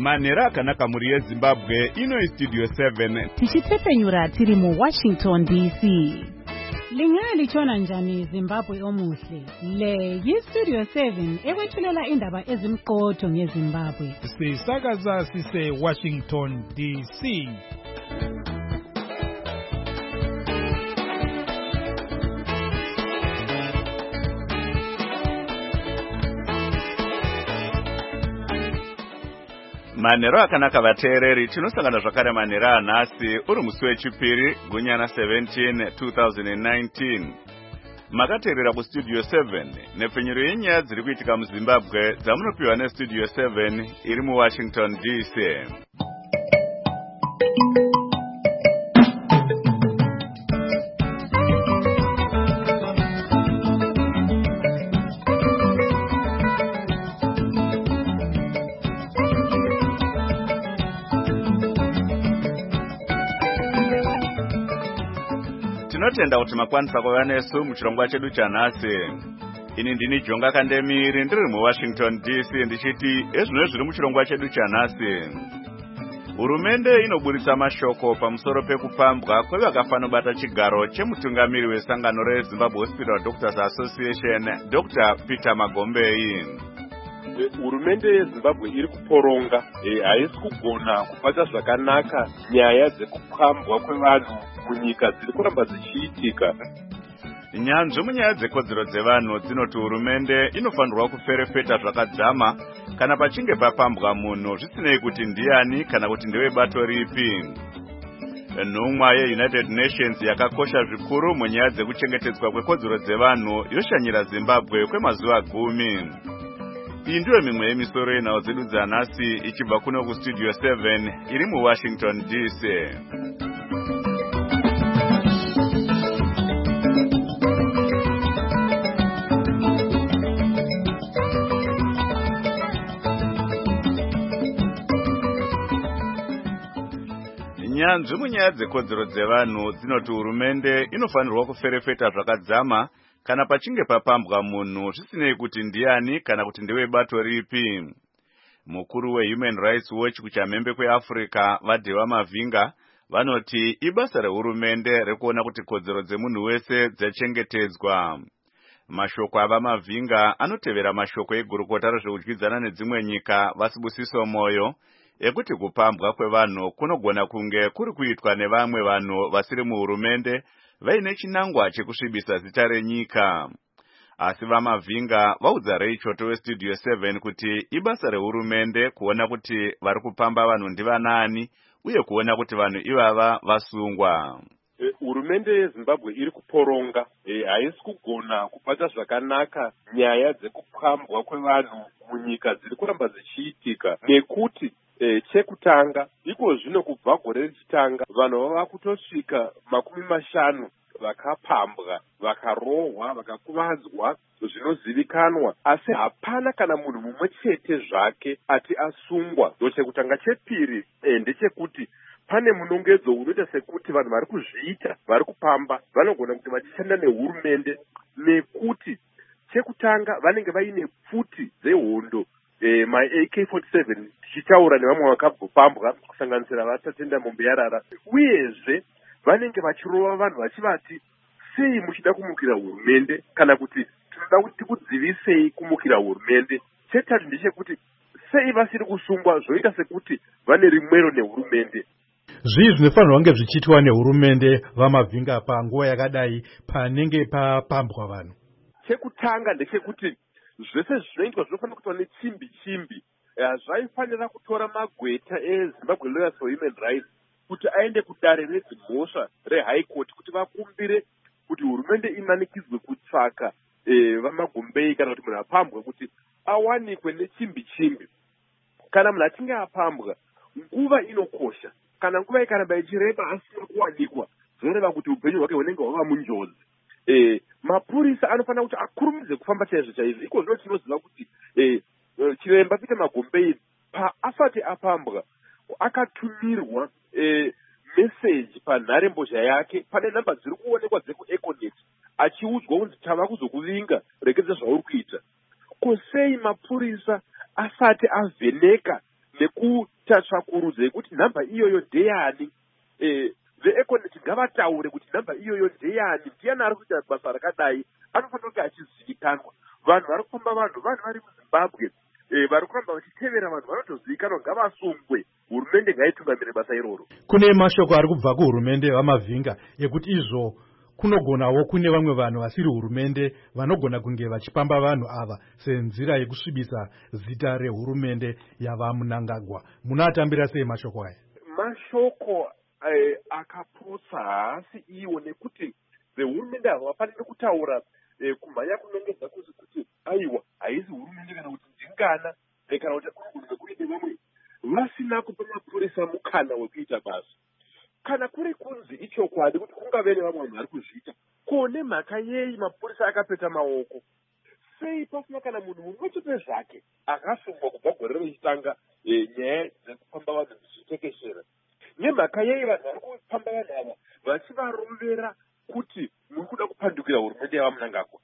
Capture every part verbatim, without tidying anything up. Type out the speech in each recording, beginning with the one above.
Manera akanaka muri yeZimbabwe ino iStudio seven. Tichipfepfenyura tiri mu Washington D C. Lingalitshona njani Zimbabwe omuhle? Le yiStudio seven ekwethulela indaba ezimqotho ngeZimbabwe. Sisakaza sise Washington D C. Manero akanaka vateereri tinosangana zvakare manera anhasi uri musi wechipiri gunyana seventeen two thousand nineteen. Makateerera kuStudio seven nepfenyuro yenyaya dziri kuitika muZimbabwe dzamunopiwa neStudio seven iri muWashington D C. Tinotenda kuti makwanisa kuva nesu muchirongwa chedu chanhasi. Ini ndini Jonga Kandemiri ndiri muWashington D C ndichiti ezvino zviri muchirongwa chedu chanhasi. Hurumende inoburitsa mashoko pamusoro pekupambwa kwevakafanobata chigaro chemutungamiri wesangano reZimbabwe Hospital Doctors Association Doctor Peter Magombei. Hurumende yeZimbabwe iri kuporonga haisi kugona kubata zvakanaka nyaya dzekupambwa kwevanhu munyika dziri kuramba dzichiitika. Nyanzvi munyaya dzekodzero dzevanhu dzinoti hurumende inofanirwa kuferefeta zvakadzama kana pachinge papambwa munhu zvisinei kuti ndiani kana kuti ndewebato ripi. Nhumwa yeUnited Nations yakakosha zvikuru munyaya dzekuchengetedzwa kwekodzero dzevanhu yoshanyira Zimbabwe kwemazuva gumi. Iyi ndiyo mimwe yemisoro yenhau dzedu dzanhasi ichibva kuno kuStudio seven iri muWashington D C. Nyanzvi munyaya dzekodzero dzevanhu dzinoti hurumende inofanirwa kuferefeta zvakadzama kana pachinge papambwa munhu zvisinei kuti ndiani kana kuti ndewebato ripi. Mukuru weHuman Rights Watch kuchamhembe kweAfrica Vadhewa Mavinga vanoti ibasa rehurumende rekuona kuti kodzero dzemunhu wese dzichengetedzwa. Mashoko ava Mavinga anotevera mashoko egurukota rezvekudyidzana nedzimwe nyika Vasibusiso Moyo ekuti kupambwa kwevanhu kunogona kunge kuri kuitwa nevamwe vanhu vasiri muhurumende vaine chinangwa chekusvibisa zita renyika. Asi vaMavinga vaudza Reichoto weStudio seven kuti ibasa rehurumende kuona kuti vari kupamba vanhu ndivanani uye kuona kuti vanhu ivava vasungwa. Hurumende yeZimbabwe iri kuporonga haisi kugona kubata zvakanaka nyaya dzekupambwa kwevanhu munyika dziri kuramba dzichiitika nekuti E, chekutanga iko zvino kubva gore rechitanga vanhu vava kutosvika makumi mashanu vakapambwa, vakarohwa, vakakuvadzwa zvinozivikanwa, asi hapana kana munhu mumwe chete zvake ati asungwa. Ndochekutanga. Chepiri e, ndechekuti pane munongedzo unoita sekuti vanhu vari kuzviita vari kupamba vanogona kuti vachishanda nehurumende nekuti chekutanga vanenge vaine pfuti dzehondo Eh, my A K forty-seven tichitaura nevamwe vakapambwa kusanganisira vatatenda Mumbiyarara, uyezve vanenge vachirova vanhu vachivati sei muchida kumukira hurumende kana kuti tinoda kuti tikudzivisei kumukira hurumende. Chetatu ndechekuti sei vasiri kusungwa zvoita sekuti vane rimwero nehurumende. Zvii zvinofanirwa kunge zvichiitwa nehurumende vaMavinga panguva yakadai panenge papambwa vanhu? Chekutanga ndechekuti zvese zvinoitwa zvinofanira kuitwa nechimbi chimbi. Zvaifanira kutora magweta eZimbabwe Lawyers for Human Rights kuti aende kudare redzimhosva reHigh Court kuti vakumbire kuti hurumende imanikidzwe kutsvaka e, vaMagombei kana kuti munhu apambwa kuti awanikwe nechimbi chimbi. Kana munhu achinge apambwa nguva inokosha, kana nguva ikaramba ichireba asina kuwanikwa zvoreva kuti upenyu hwake hunenge hwava munjodzi. E, mapurisa anofanira kuti akurumidze kufamba chaizvo chaizvo. Iko zvino tinoziva kuti e, chiremba Peter Magombei paasati apambwa akatumirwa e, message panharembozha yake pane namba dziri kuonekwa dzekuEconet achiudzwa kuti tava kuzokuvinga rekedza zvauri kuita. Kosei mapurisa asati avheneka nekuita tsvakurudzo yekuti nhamba iyoyo ndeyani. eh, veekoneti ngavataure kuti nhamba iyoyo ndeyani, ndiyani ari kuita basa rakadai, anofanira kunge achizivikanwa. Vanhu vari kufamba vanhu vanhu vari muZimbabwe eh, vari kuramba vachitevera vanhu vanotozivikanwa, ngavasungwe, hurumende ngaitungamire basa iroro. Kune mashoko ari kubva kuhurumende vamavhinga ekuti izvo kunogonawo kune vamwe vanhu vasiri hurumende vanogona kunge vachipamba vanhu ava senzira yekusvibisa zita rehurumende yavaMnangagwa. Munoatambira sei mashoko aya? Mashoko eh, akaputsa haasi iwo, nekuti vehurumende ava vafanire kutaura eh, kumhanya kunongedza kuzi kuti aiwa haisi hurumende kana kuti dzingana eh, kana kuti kunogona kuite vamwe vasina kupa mapurisa mukana wekuita basa. Kana kuri kunzi ichokwadi kuti kungave nevamwe vanhu vari kuzviita, kone mhaka yei mapurisa akapeta maoko? Sei pasina kana munhu mumwe chete zvake akasungwa kubva gore rechitanga eh, nyaya dzekupamba vanhu dzichitekeshera? Nemhaka yei vanhu vari kupamba vanhu ava vachivarovera kuti muri kuda kupandukira hurumende yavaMnangagwa?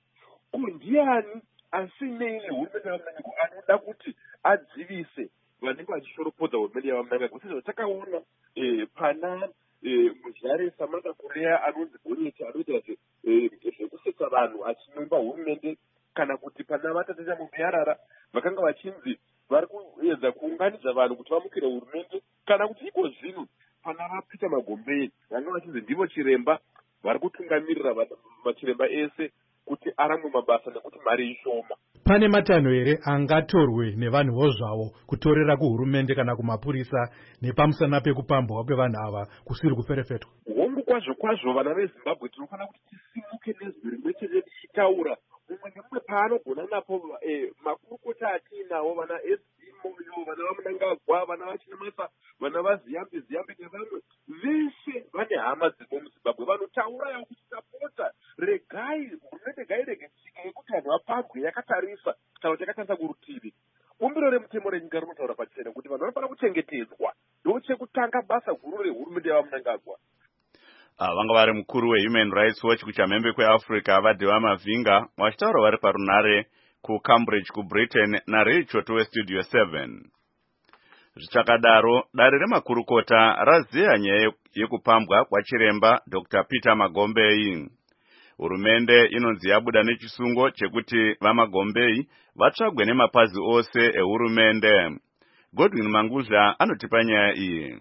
Kundiani asinei nehurumende yavaMnangagwa anoda kuti adzivise vanenge vachishoropodza hurumende yavaMnangagwa? Sezvo takaona eh, pana eh, muzharesa Makakorea anonzi Gonyeti anoita zvekusetsa vanhu achinomba hurumende, kana kuti pana vatatacha mumuyarara vakanga vachinzi vari kuedza kuunganidza vanhu kuti vamukire hurumende, kana kuti iko zvino pana vaPeter Magombei vanga vachinzi ndivo chiremba vari kutungamirira machiremba ese kuti aramwe mabasa nekuti mari ishoma. Pane matanho here angatorwe nevanhuvo zvavo kutorera kuhurumende kana kumapurisa nepamusana pekupambwa kwevanhu ava kusiri kuferefetwa? Hongu kwazvo kwazvo vana veZimbabwe tinofanira kuti tisimuke nezwi rimwe chete tichitaura mumwe nemumwe paanogona napo. eh, makurukota atiinawo vana S D Moyo, vana vaMnangagwa, vana vaChinamasa, vana vaZiyambi Ziyambi nevamwe veshe vane hama dzirimo muZimbabwe vanotaura yawo kuti tapota regai hurumende ngairege tsika yekuti vanhu vapambwe yakatarisa kana kuti yakatarisa kurutivi. Bumbiro remutemo renyika rinotaura pachena kuti vanhu vanofanira kuchengetedzwa, ndochekutanga basa guru rehurumende yavaMnangagwa. Uh, vanga vari mukuru weHuman Rights Watch kuchamhembe kweAfrica Vadhiva Mavinga vachitaura vari parunare kuCambridge kuBritain naRachoto weStudio seven. Zvichakadaro, dare remakurukota raziya nyaya yekupambwa kwachiremba Doctor Peter Magombei. Hurumende inonzi yabuda nechisungo chekuti vaMagombei vatsvagwe nemapazi ose ehurumende. Godwin Manguzha anotipa nyaya iyi.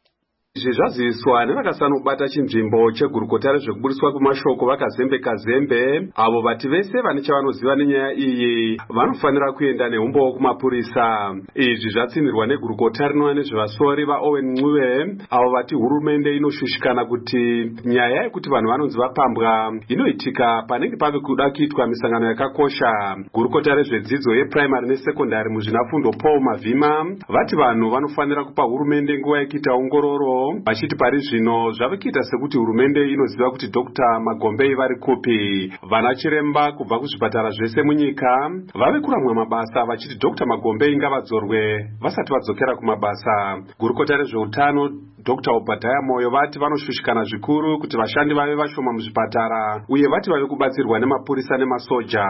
Izvi zvaziviswa nevakasanobata chinzvimbo chegurukota rezvekuburiswa kwemashoko vakazembe kazembe, avo vati vese vane chavanoziva nenyaya iyi vanofanira kuenda neumbo kumapurisa. Izvi zvatsinirwa negurukota rinova nezvevasori vaOwen Ncube, avo vati hurumende inoshushikana kuti nyaya yekuti vanhu vanonzi vapambwa inoitika panenge pave kuda kuitwa misangano yakakosha. Gurukota rezvedzidzo yeprimary nesekondari muzvinafundo Paul Mavhima vati vanhu vanofanira kupa hurumende nguva yekuita ongororo, vachiti pari zvino zvave kuita sekuti hurumende inoziva kuti Doctor Magombei vari kupi. Vana chiremba kubva kuzvipatara zvese munyika vave kuramwa mabasa vachiti Doctor Magombei ngavadzorwe vasati vadzokera kumabasa. Gurukota rezveutano Doctor Obadiah Moyo vati vanoshushikana zvikuru kuti vashandi vave vashoma muzvipatara uye vati vave kubatsirwa nemapurisa nemasoja.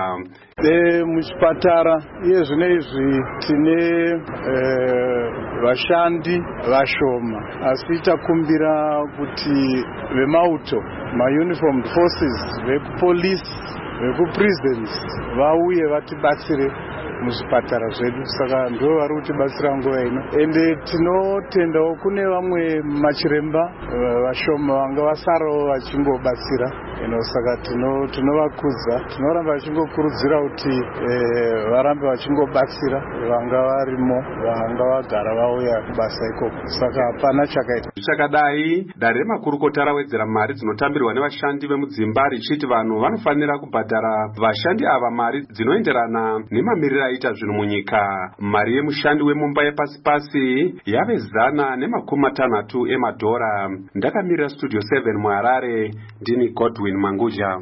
E, muzvipatara iye zvino izvi tine e, vashandi vashoma, asi takumbira kuti vemauto mauniformed forces vekupolisi vekuprisons vauye vatibatsire muzvipatara zvedu, saka ndo vari kutibatsira nguva ino. Ende tinotendawo kune vamwe machiremba vashoma vanga vasarawo vachingobatsira, ino saka tinovakudza, tinoramba vachingokurudzira kuti e, varambe vachingobatsira vanga varimo vanga vagara vauya kubasa ikoko, saka hapana chakaita. Zvichakadai, dare remakurukota rawedzera mari dzinotambirwa nevashandi vemudzimba richiti vanhu vanofanira kubhadhara vashandi ava mari dzinoenderana nemamiriro aita zvinhu munyika. Mari yemushandi wemumba yepasi pasi yave zana nemakumi matanhatu emadhora. Ndakamirira Studio seven muHarare, ndini Godwin Manguzha.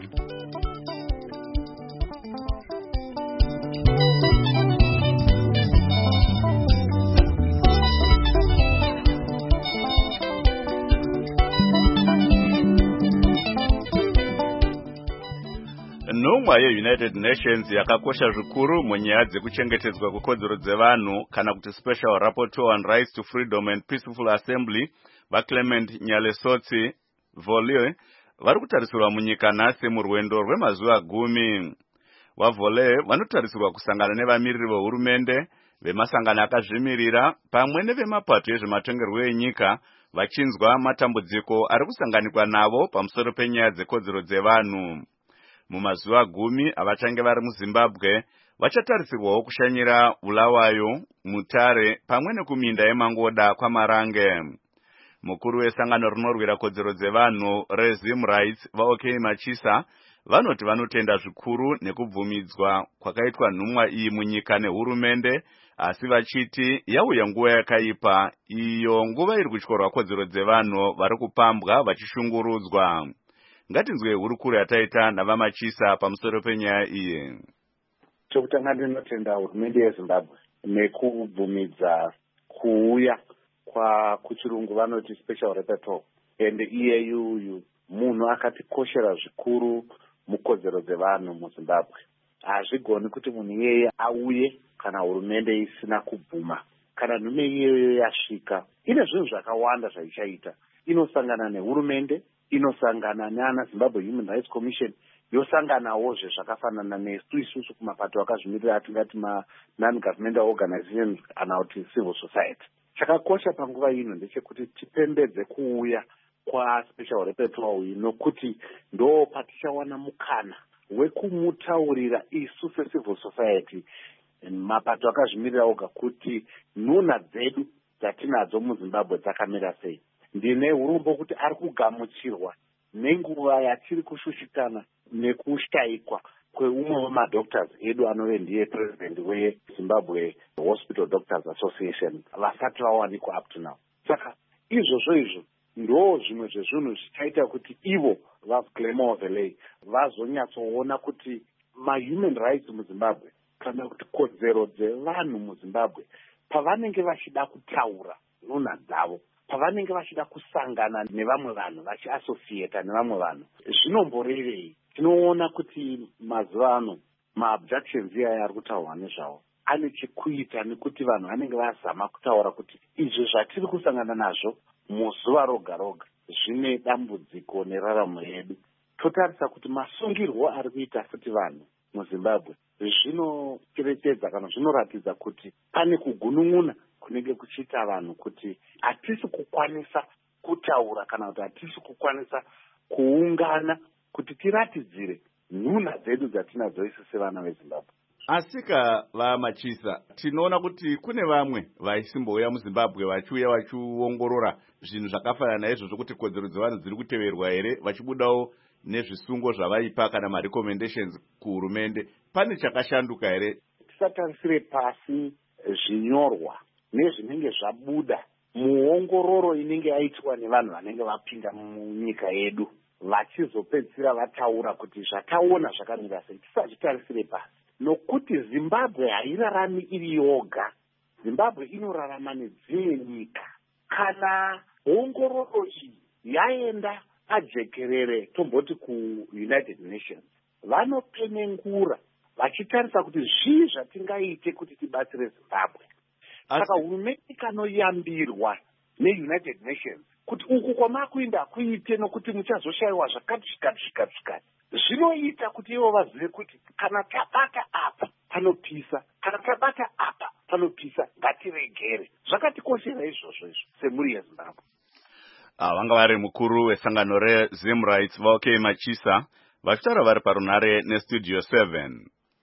Nhumwa yeUnited Nations yakakosha zvikuru munyaya dzekuchengetedzwa kwekodzero dzevanhu kana kuti Special Rapporteur on Rights to Freedom and Peaceful Assembly vaClement Nyalesotsi Vole vari kutarisirwa munyika nhasi murwendo rwemazuva gumi. VaVole vanotarisirwa kusangana nevamiriri vehurumende, vemasangano akazvimirira pamwe nevemapato ezvematongerwo enyika vachinzwa matambudziko ari kusanganikwa navo pamusoro penyaya dzekodzero dzevanhu. Mumazuva gumi avachange vari muZimbabwe vachatarisirwawo kushanyira Bulawayo, Mutare pamwe nekuminda yeMangoda kwaMarange. Mukuru wesangano rinorwira kodzero dzevanhu reZim Rights vaOK Machisa vanoti vanotenda zvikuru nekubvumidzwa kwakaitwa nhumwa iyi munyika nehurumende, asi vachiti yauya nguva yakaipa iyo nguva iri kutyorwa kodzero dzevanhu vari kupambwa vachishungurudzwa. Ngatinzwe hurukuru yataita navamachisa pamusoro penyaya iyi. Chokutanga ndinotenda hurumende yeZimbabwe nekubvumidza kuuya kwa kuchirungu vanoti Special Rapporteur, ende iyeyu uyu munhu akatikoshera zvikuru mukodzero dzevanhu muZimbabwe. Hazvigoni kuti munhu iyeye auye kana hurumende isina kubvuma. Kana nhume iyeyo yasvika, ine zvinhu zvakawanda zvaichaita. Inosangana nehurumende, inosangana nana Zimbabwe Human Rights Commission, yosanganawo zvakafanana nesu isusu kumapato akazvimirira atingati ma non-governmental organizations kana kuti civil society. Chakakosha panguva ino ndechekuti tipembedze kuuya kwa Special Rapporteur uyu nokuti ndo patichawana mukana wekumutaurira isu civil society mapato akazvimirira oga kuti nhuna dzedu dzatinadzo muZimbabwe dzakamira sei. Ndine hurombo kuti ari kugamuchirwa nenguva yatiri kushushikana nekushayikwa kweumwe wemadoctors edu anove ndiye president weZimbabwe Hospital Doctors Association vasati vawanikwa up to now. Saka izvozvo izvo ndo zvimwe zvezvinhu zvichaita kuti ivo vaClement Vele vazonyatsoona kuti ma-human rights muZimbabwe kana kuti kodzero dzevanhu muZimbabwe pavanenge vachida kutaura nhuna dzavo, pavanenge vachida kusangana nevamwe vanhu vachiassociata nevamwe vanhu zvinomborevei. Tinoona kuti mazuva ano ma-abductions iyaya ari kutaurwa nezvavo ane chekuita nekuti vanhu vanenge vazama kutaura kuti izvi zvatiri kusangana nazvo muzuva roga roga zvine dambudziko neraramo yedu. Totarisa kuti masungirwo ari kuita futi vanhu muZimbabwe zvinocherechedza kana zvinoratidza kuti pane kugunun'una kunenge kuchiita vanhu kuti hatisi kukwanisa kutaura kana kuti hatisi kukwanisa kuungana kuti tiratidzire nhuna dzedu dzatinadzo isu sevana veZimbabwe. Asika vaMachisa, tinoona kuti kune vamwe vaisimbouya muZimbabwe vachiuya vachiongorora zvinhu zvakafanana naizvozvo kuti kodzero dzevanhu dziri kuteverwa here, vachibudawo nezvisungo zvavaipa kana marecommendations kuhurumende. Pane chakashanduka here? Tisatarisire pasi zvinyorwa nezvinenge zvabuda muongororo inenge yaitwa nevanhu vanenge vapinda munyika yedu vachizopedzisira vataura kuti zvataona zvakamira sei. Tisazvitarisire pasi nokuti Zimbabwe hairarami iri yoga. Zimbabwe inorarama nedzimwe nyika. Kana ongororo iyi yaenda ajekerere tomboti kuUnited Nations, vanopenengura vachitarisa kuti zvii zvatingaite kuti tibatsire Zimbabwe. Saka hurumende ikanoyambirwa neUnited Nations kuti uku kwamakuenda kuite nokuti muchazoshayiwa zvakati zvikati zvikati zvikati, zvinoita kuti ivo vazive kuti kana tabata apa panopisa, kana tabata apa panopisa, ngatiregere. Zvakatikoshera izvozvo izvo semhuri yeZimbabwe. Ah, vanga vari mukuru wesangano reZim Rights vaOK Machisa vachitaura vari parunare neStudio seven.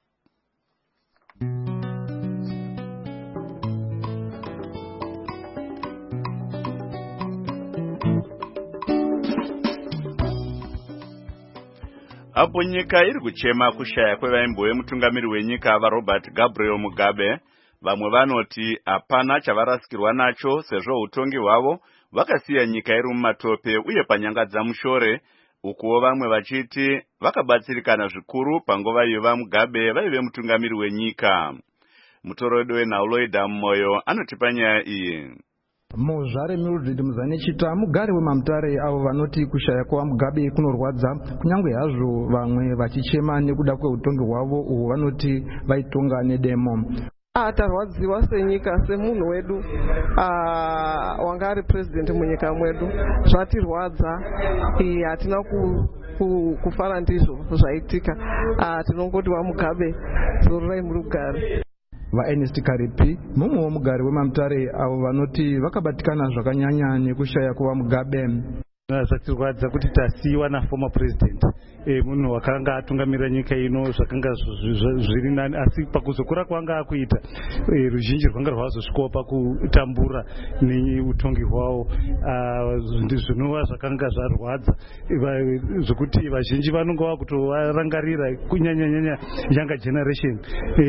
Apo nyika iri kuchema kushaya kwevaimbowe mutungamiri wenyika vaRobert Gabriel Mugabe, vamwe vanoti hapana chavarasikirwa nacho sezvo utongi hwavo vakasiya nyika iri mumatope uye panyangadza mushore, ukuwo vamwe vachiti vakabatsirikana zvikuru panguva iyo vaMugabe vaive mutungamiri wenyika. Mutoro wedu wenhauloida Moyo anotipa nyaya iyi. Mozvare Mildred Muzanechita mugari wemamutare avo vanoti kushaya kwaMugabe kunorwadza kunyange hazvo vamwe vachichema nekuda kweutongi hwavo uhu vanoti vaitonga nedemo. Tarwadziwa senyika semunhu wedu wanga ari president munyika mwedu zvatirwadza hatina kufara ndizvo zvaitika tinongoti waMugabe zorurai murugare. VaErnest Karipi mumwe womugari wemamutare avo vanoti vakabatikana zvakanyanya nekushaya kwaMugabe. Zvatirwadza kuti tasiyiwa naformer president munhu wakanga atungamirira nyika ino zvakanga zviri nani, asi pakuzokura kwanga akuita ruzhinji rwanga rwazosvikawo pakutambura neutongi hwavo zvinova zvakanga zvarwadza zvokuti vazhinji vanonga vakutovarangarira kunyanyanyanya younger generation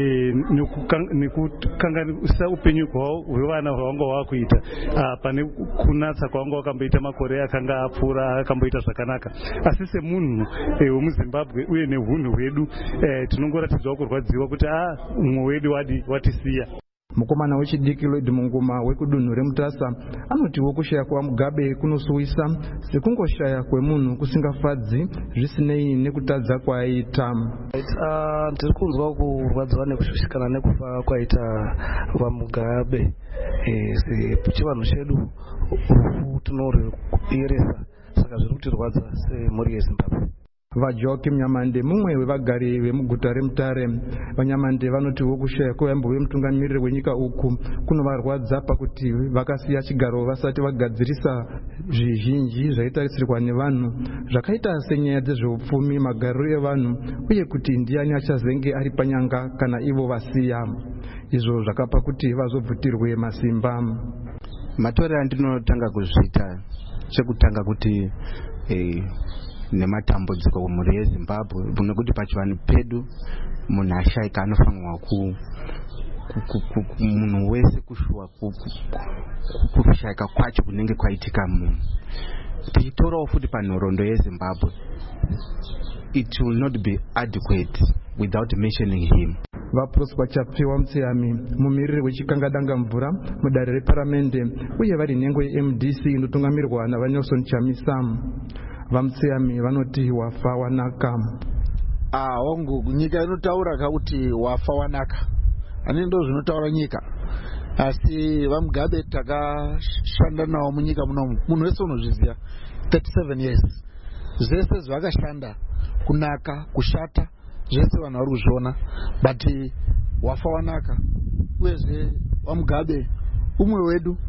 nekukanganisa upenyu hwavo hwevana hwavanga vakuita pane kunatsa kwavanga vakamboita makore akanga apfuura akamboita zvakanaka, asi semunhu wemuZimbabwe uye neunhu hwedu tinongoratidzawo kurwadziwa kuti a umwe wedu watisiya. Mukomana wechidiki Lloyd Munguma wekudunhu reMutasa anotiwo kushaya kwaMugabe kunosuwisa sekungoshaya kwemunhu kusingafadzi zvisinei nekutadza kwaiita. Tiri kunzwa kurwadziwa nekushushikana nekufa kwaita vaMugabe sechivanhu chedu tinorieresa, saka zviri kutirwadza semhuri yeZimbabwe. VaJoakim Nyamande mumwe wevagari vemuguta reMutare vaNyamande vanotiwo kushaya kwevambo vemutungamiriri wenyika uku kunovarwadza pakuti vakasiya chigaro vasati vagadzirisa zvizhinji zvaitarisirwa nevanhu zvakaita senyaya dzezveupfumi, magariro evanhu uye kuti ndiani achazenge ari panyanga kana ivo vasiya, izvo zvakapa kuti vazobvutirwe masimba. Matorero andinotanga kuzviita chekutanga kuti eh, nematambudziko mumhuri yeZimbabwe nekuti pachivanhu pedu munhu ashaika anofanirwa ku munhu wese kushuwa kushaika kwacho kunenge kwaitika munhu. Tichitorawo futi panhoroondo yeZimbabwe, it will not be adequate without mentioning him. VaProsper Chapfiwa Mutseyami mumiriri wechikangadanga mvura mudare reparamende uye vari nhengo yeM D C inotungamirwa navaNelson Chamisa. VaMutseyami vanoti wafa wanaka. Ah, wangu nyika inotaura kuti wafa wanaka, ani ndo zvinotaura nyika, asi vaMugabe takashanda nawo munyika munomu munhu wese unozviziva thirty-seven years zvese zvakashanda kunaka kushata zvese vanhu vari kuzviona, but wafa wanaka. Uyezve vaMugabe umwe wedu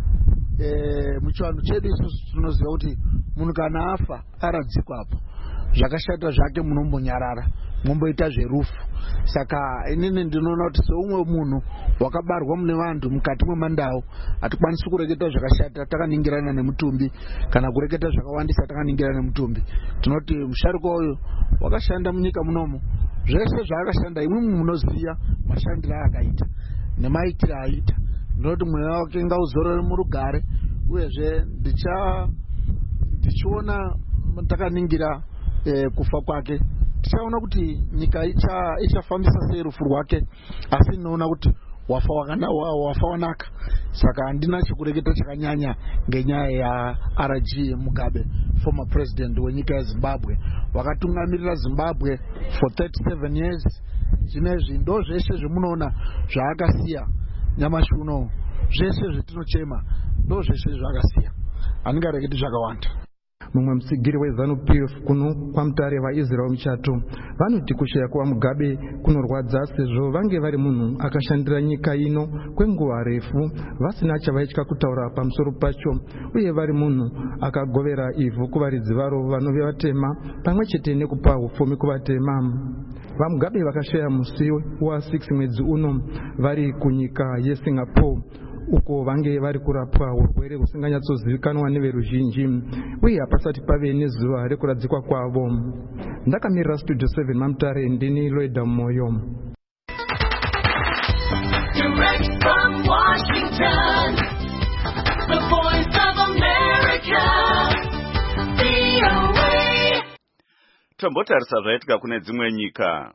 eh, muchivanhu chedu isusu tinoziva kuti munhu kana afa aradzikwa apo zvakashata zvake munombonyarara momboita zverufu. Saka inini ndinoona kuti seumwe munhu wakabarwa mune vantu mukati mwemandau hatikwanisi kureketa zvakashata takaningirana nemutumbi kana kureketa zvakawandisa takaningirana nemutumbi. Tinoti musharukwa uyu wakashanda munyika munomu, zvese zvaakashanda imwimwi munoziva mashandiro aakaita nemaitiro aita. Ndinoti mweya wake ngauzorore murugare, uyezve ndicha tichiona takaningira eh, kufa kwake tichaona kuti nyika icha ichafambisa sei rufu rwake, asi ndinoona kuti wafa wakana wafa wanaka. Saka handina chekureketa chakanyanya ngenyaya ya R G Mugabe, former president wenyika yeZimbabwe wakatungamirira Zimbabwe for thirty-seven years. Zvinezvi ndo zveshe zvemunoona zvaakasiya nyamashi uno, zveshe zvetinochema ndo zveshe zvaakasiya, handingareketi zvakawanda. Mumwe musigiri weZanu P F kuno kwaMutare vaIsrael Muchato vanoti kushaya kwaMugabe kunorwadza sezvo vange vari munhu akashandira nyika ino kwenguva refu vasina chavaitya kutaura pamusoro pacho, uye vari munhu akagovera ivhu kuvaridzi varo vanove vatema pamwe chete nekupa upfumi kuvatema. VaMugabe vakashaya musi wa six mwedzi uno vari kunyika yeSingapore uko vange vari kurapwa urwere husinganyatsozivikanwa neveruzhinji uye hapasati pave nezuva rekuradzikwa kwavo. Ndakamirira Studio seven maMutare, ndini Lloyd Moyo. Direct from Washington, the voice of America, V O A. Tombotarisa zvaitika kune dzimwe nyika.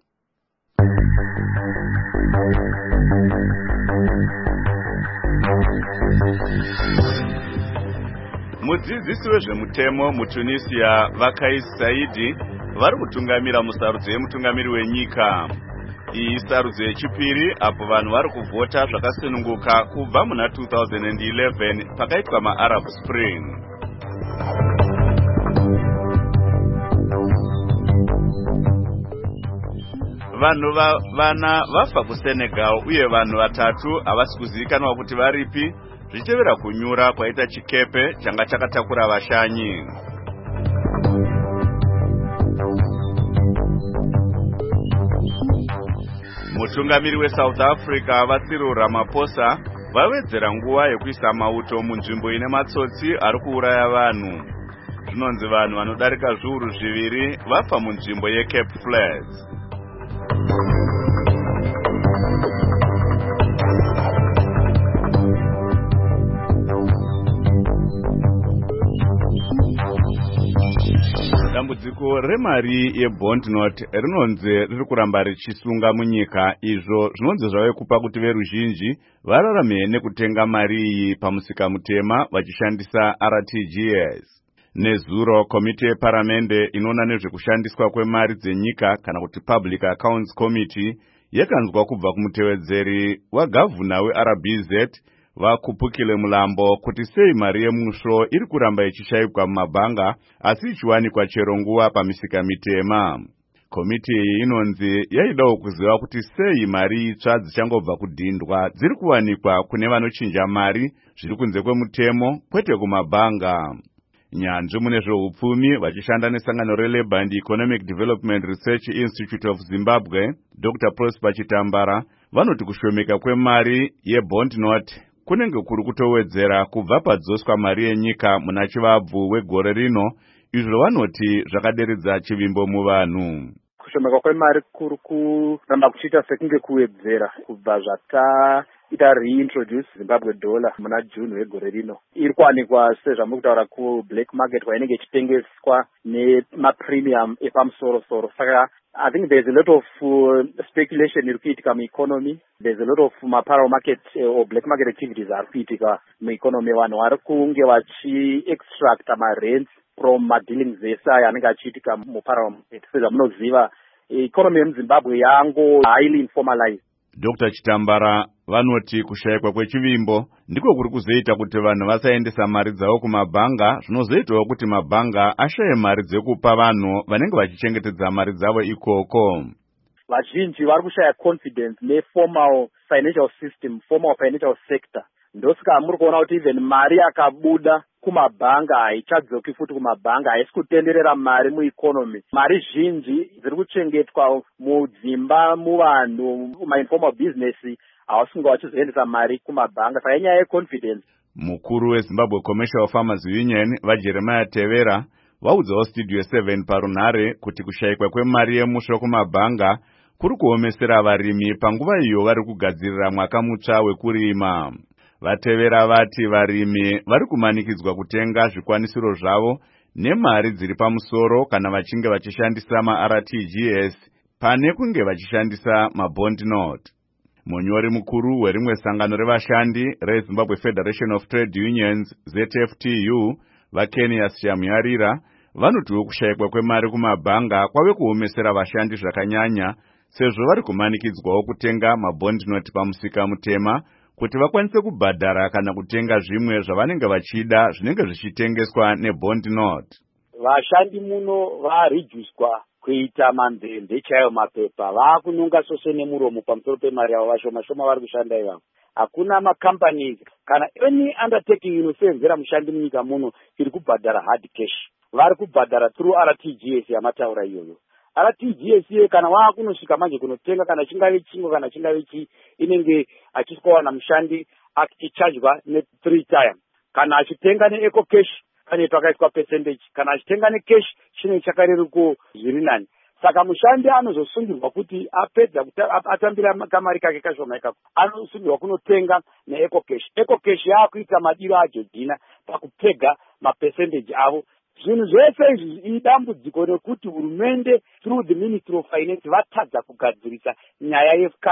mudzidzisi wezvemutemo mutunisia vakais saidi vari kutungamira musarudzo yemutungamiri wenyika. Iyi sarudzo yechipiri apo vanhu vari kuvhota zvakasununguka kubva muna two thousand eleven pakaitwa maArab Spring. Vanhu va, vana vafa kuSenegal uye vanhu vatatu havasi kuzivikanwa kuti varipi zvichitevera kunyura kwaita chikepe changa chakatakura vashanyi. Mutungamiri weSouth Africa Cyril Ramaphosa vawedzera nguva yekuisa mauto munzvimbo ine matsotsi ari kuuraya vanhu. Zvinonzi vanhu vanodarika zviuru zviviri vafa munzvimbo yeCape Flats. Dambudziko remari yebond note rinonzi riri kuramba richisunga munyika. Izvo zvinonzi zvave kupa kuti veruzhinji vararame nekutenga mari iyi pamusika mutema vachishandisa R T G S. Nezuro komiti yeparamende inoona nezvekushandiswa kwemari dzenyika kana kuti Public Accounts Committee yakanzwa kubva kumutevedzeri wagavhuna weR B Z Vakupukile Mulambo kuti sei mari yemusvo iri kuramba ichishayikwa mumabhanga asi ichiwanikwa chero nguva pamisika mitema. Komiti iyi inonzi yaidawo kuziva kuti sei mari itsva dzichangobva kudhindwa dziri kuwanikwa kune vanochinja mari zviri kunze kwemutemo kwete kumabhanga. Nyanzvi mune zveupfumi vachishanda nesangano reLabour and Economic Development Research Institute of Zimbabwe, Doctor Prosper Chitambara, vanoti kushomeka kwemari yebond note kunenge kuri kutowedzera kubva padzoswa mari yenyika muna chivabvu wegore rino, izvo vanoti zvakaderedza chivimbo muvanhu. Kushomeka kwemari kuri kuramba kuchiita sekunge kuwedzera kubva zvata ita reintroduce Zimbabwe dollar muna June wegore rino. Iri kuwanikwa sezvamuri kutaura kublack market kwainenge ichitengeswa nemapremium epamusoro-soro. Saka I think there's a lot of uh, speculation iri kuitika mueconomy. There's a lot of maparallel market uh, or black market activities ari kuitika mueconomy. Vanhu vari kunge vachi-extract ma-rents from ma-dealings ese aya anenge achiitika muparallel market. Sezvamunoziva, economy yemuZimbabwe yango highly informalized. Doctor Chitambara vanoti kushayikwa kwechivimbo ndiko kuri kuzoita kuti vanhu vasaendesa mari dzavo kumabhanga, zvinozoitawo kuti mabhanga ashaye mari dzekupa vanhu vanenge vachichengetedza mari dzavo ikoko. Vazhinji vari kushaya confidence neformal financial system, formal financial sector. Ndosaka muri kuona kuti even mari akabuda kumabhanga haichadzoki futi kumabhanga, haisi kutenderera mari mueconomy. Mari zhinji dziri kuchengetwa mudzimba muvanhu mainformal business havasinga vachizoendesa mari kumabhanga. Saka inyaya yeconfidence. Mukuru weZimbabwe Commercial Farmers Union vaJeremiah Tevera vaudzawo Studio seven parunhare kuti kushayikwa kwemari yemusho kumabhanga kuri kuomesera varimi panguva iyo vari kugadzirira mwaka mutsva wekurima. Vatevera vati varimi vari kumanikidzwa kutenga zvikwanisiro zvavo nemari dziri pamusoro kana vachinge vachishandisa maR T G S pane kunge vachishandisa mabond note. Munyori mukuru werimwe sangano revashandi reZimbabwe Federation of Trade Unions Z F T U vaKenias Shamuyarira vanotiwo kushayikwa kwemari kumabhanga kwave kuomesera vashandi zvakanyanya sezvo vari kumanikidzwawo kutenga mabond note pamusika mutema kuti vakwanise kubhadhara kana kutenga zvimwe zvavanenge vachida zvinenge zvichitengeswa nebond note. Vashandi muno varedyuswa kuita manzembe chaiwo mapepa, vakununga sose nemuromo pamusoro pemari yavo, vashoma shoma vari kushanda ivavo. Hakuna macompanies kana any undertaking inosenzera mushandi munyika muno iri kubhadhara hard cash. Vari kubhadhara through R T G S yamataura iyoyo. R T G S ye kana waakunosvika manje kunotenga kana chingave chingo kana chingave chi inenge achiswawana mushandi achichargwa ne three time. Kana achitenga neeco cash pane pakaiswa percentage, kana achitenga necash chine chakareruko zviri nani. Saka mushandi anozosungirwa kuti apedza atambira kamari kake kashoma ikako anosungirwa kunotenga neeco cash. Eco cash yakuita madiro ajodhina pakupega mapercentage avo. Zvinhu zvese izvi idambudziko rekuti hurumende through the Ministry of Finance vatadza kugadzirisa nyaya yecurrency.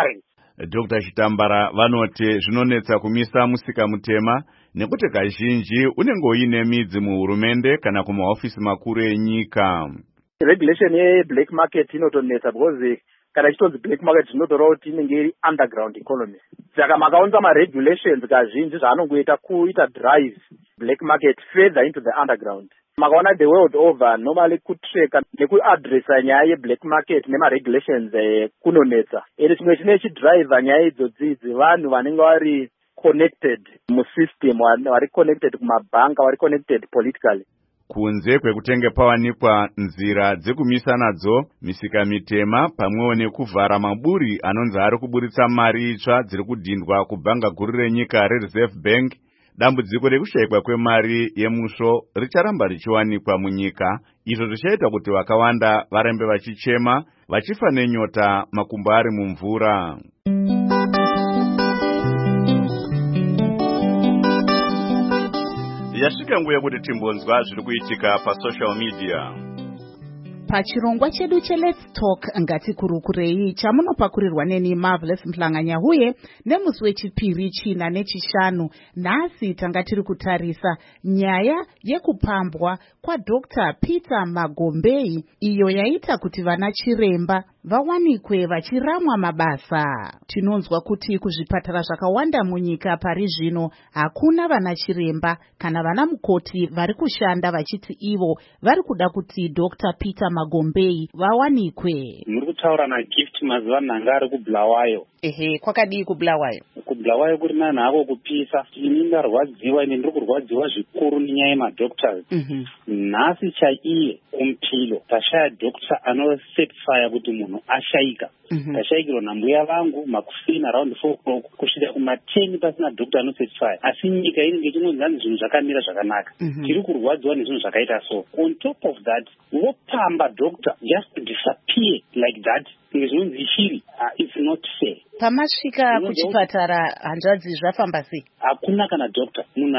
Doctor Chitambara vanoti zvinonetsa kumisa musika mutema nekuti kazhinji unenge uine midzi muhurumende kana kumahofisi makuru enyika. Regulation ye black market inotonetsa because kana chitonzi black market zvinotaura kuti inenge iri underground economy. Saka makaunza ma-regulations kazhinji zvaanongoita kuita drive black market further into the underground. Makaona the world over normally kutreka nekuadressa nyaya ye-black market nema-regulations eh, kunonetsa. Ere chimwe chine chidriver nyaya idzodzidzi vanhu vanenge vari connected musystem, vari connected kumabhanka, vari connected politically. Kunze kwekutenge pawanikwa nzira dzekumisa nadzo misika mitema pamwewo nekuvhara maburi anonzi ari kuburitsa mari itsva dziri kudhindwa kubhanga guru renyika reReserve Bank, dambudziko rekushayikwa kwemari yemusvo richaramba richiwanikwa munyika, izvo zvichaita kuti vakawanda varembe vachichema vachifa nenyota makumbo ari mumvura. Yasvika nguva yekuti timbonzwa zviri kuitika pasocial media. Pachirongwa chedu che Let's Talk ngatikurukurei chamunopakurirwa neni Marvelous Mhlanganyahuye nemusi wechipiri china nechishanu. Nhasi tanga tiri kutarisa nyaya yekupambwa kwaDr Peter Magombei, iyo yaita kuti vana chiremba vawanikwe vachiramwa mabasa. Tinonzwa kuti kuzvipatara zvakawanda munyika pari zvino hakuna vana chiremba kana vana mukoti vari kushanda vachiti ivo vari kuda kuti Dr Peter Magombei vawanikwe. Muri kutaura na Gift mazuva nanga ari kuBulawayo. Ehe, kwakadii kuBulawayo? kuBulawayo kuri nani hako kupisa. Ini ndarwadziwa, ini ndiri kurwadziwa zvikuru nenyaya yemadoctors. Mhm. Nhasi chaiye kuMpilo tashaya doctor anocertifya kuti munhu ashayika. Mhm. Tashayikirwa nambuya vangu makufini around four o'clock kusvika kumateni pasina doctor anocertify. Asi nyika inenge ichinonzi zvinhu zvakamira zvakanaka. Mhm. Tiri kurwadziwa nezvinhu zvakaita so. On top of that, vopamba doctor just to disappear like that. Zvinonzi ichiri, uh, it's not fair. Pamasvika kuchipatara hanzvadzi zvafamba sei? Hakuna kana doctor. Munhu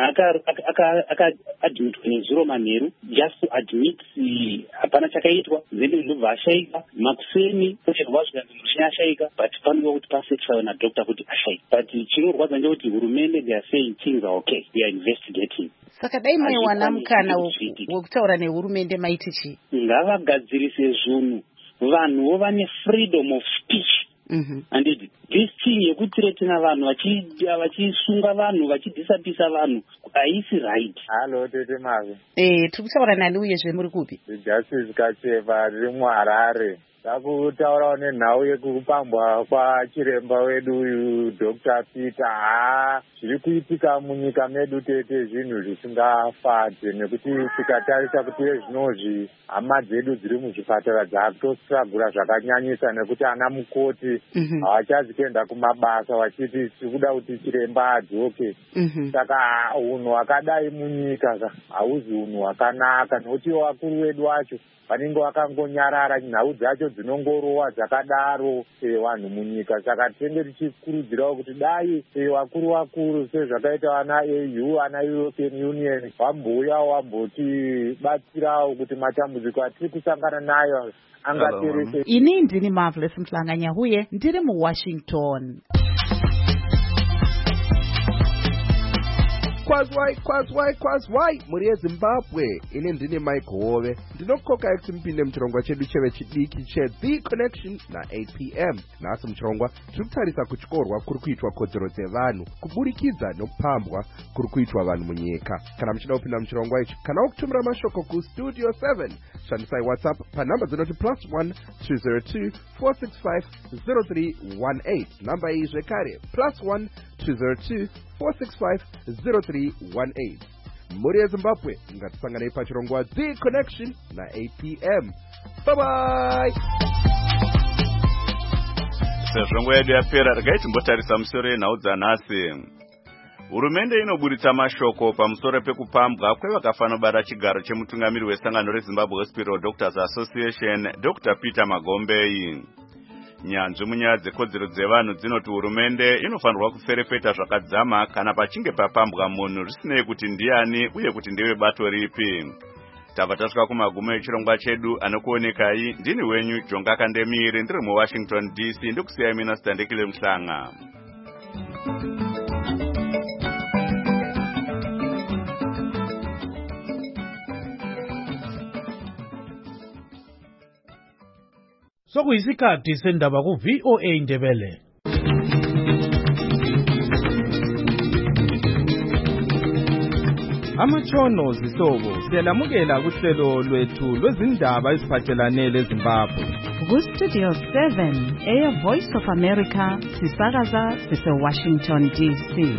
aka-admitwa nezuro manheru, just to admit hapana chakaitwa, zende ndobva ashayika. Makuseni kucherwa zvikanzi muchini ashayika, but panoda kuti pacertifywe nadoctor kuti ashayika. But chinorwadza ndechekuti hurumende they are saying things are okay, we are investigating. Saka dai maiwana mukana wekutaura nehurumende maiti chii? Ngavagadzirise zvinhu. Vanhu vane freedom of speech. Mhm. Anditi this thing yekuthreatina vanhu vachisunga vanhu vachidisapisa vanhu haisi right. Halo tete Mavi. Eh, tiri kutaura nani uyezve muri kupi? Justice Kacheva riri muHarare. Takutaurawo nenhau yekupambwa kwachiremba wedu uyu Dr Peter. Ha, zviri kuitika munyika medu tete zvinhu zvisingafadze, nekuti tikatarisa kuti zvinozvi hama dzedu dziri muzvipatara dzakutosiragura zvakanyanyisa, nekuti ana mukoti havachazi kuenda kumabasa vachiti tirikuda kuti chiremba adzoke. Saka unhu hwakadai munyika hauzi unhu hwakanaka, nekuti vakuru vedu vacho vanenge vakangonyarara, nhau dzacho dzinongorowa dzakadaro vanhu munyika. Saka tinenge tichikurudzirawo kuti dai vakuru vakuru sezvakaita vana A U, ana European Union vambouyawo vambotibatsirawo kuti matambudziko atiri kusangana nayo angaterese. Ini ndini Marvelous Mhlanganyahuye ndiri muWashington. Kwazwai, kwazwai, kwazwai, muri yeZimbabwe. Ine ndini Mike Hove. Ndinokoka kuti mpinde muchirongwa chedu chevechidiki che The Connection na eight p m. Nhasi muchirongwa tiri kutarisa kuchikorwa kuri kuitwa kodzero dzevanhu kuburikidza nokupambwa kuri kuitwa vanhu munyika. Kana muchida kupinda muchirongwa ichi, kana kutumira mashoko kustudio seven, shandisai WhatsApp panhamba dzinoti plus one two zero two four six five zero three one eight. Namba iyi zvekare plus one two zero two four six five zero three one eight. Muri yeZimbabwe, ngatisanganei pachirongwa The Connection na eight p m. Bye bye. Sezvo yedu yapera, regai timbotarisa musoro yenhau dzanhasi. Hurumende inoburitsa mashoko pamusoro pekupambwa kwevakafanobata chigaro chemutungamiri wesangano reZimbabwe Hospital Doctors Association Dr Peter Magombei. Nyanzvi munyaya dzekodzero dzevanhu dzinoti hurumende inofanirwa kuferefeta zvakadzama kana pachinge papambwa munhu zvisinei kuti ndiani uye kuti ndewe bato ripi. tabva tasvika kumagumo echirongwa chedu anokuonekai ndini wenyu Jonga Kandemire ndiri muWashington D C ndikusiyai mina Sitandekile Mhlanga. Sokuyisikhathi sendaba ku V O A Ndebele. Amatshono zihlobo siyalamukela kuhlelo lwethu lwezindaba eziphathelane leZimbabwe. Ku-Studio seven, Air Voice of America, sisakaza sise-Washington D C.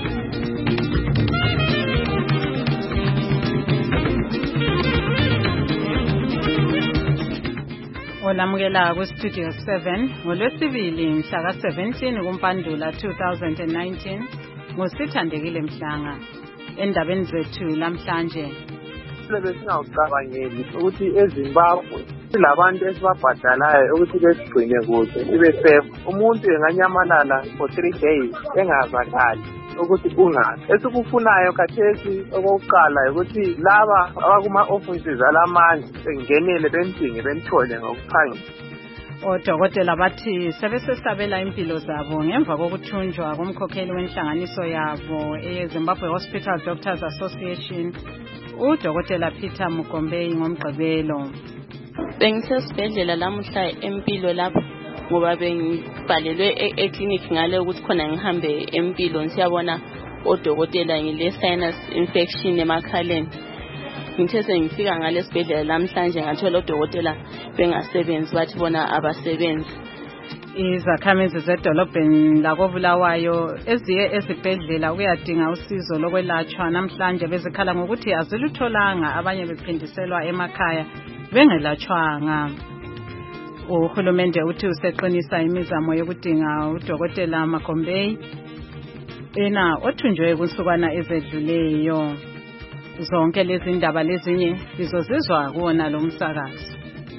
Olamukela ku-Studio seven, ngolwesibili mhla ka-seventeen kuMpandula two thousand nineteen, nguSithandekile Mhlanga. Endabeni zethu lamhlanje besingawucabangeli ukuthi eZimbabwe silabantu esibabhadalayo ukuthi besigcine kuhle sibe safe. Umuntu enganyamalala for three days engazakali ukuthi ungaphi. Esikufunayo khathesi okokuqala ukuthi laba abakuma offices alamandla bengenele bemdinge bemthole ngokuphangisa. Odokotela bathi sebesesabela impilo zabo ngemva kokuthunjwa komkhokheli wenhlanganiso yabo eZimbabwe Hospital Doctors Association, uDokotela Peter Mugombei ngomgqibelo. Bengisesibhedlela lamuhla empilo lapho ngoba bengibhalelwe eclinic ngale ukuthi khona ngihambe empilo siyabona odokotela ngile sinus infection emakhaleni. Ngithe sengifika ngale sibhedlela lamhlanje ngathola odokotela bengasebenzi bathi bona abasebenzi. Izakhamizi zedolobheni lakoBulawayo eziye ezibhedlela ukuyadinga usizo lokwelatshwa namhlanje bezikhala ngokuthi azilutholanga, abanye bephindiselwa emakhaya bengelatshwanga. Uhulumende uthi useqinisa imizamo yokudinga uDokotela Mugombei ena othunjwe kunsukwana ezedluleyo. Zonke lezi ndaba lezinye sizozizwa kuona lo msakazi.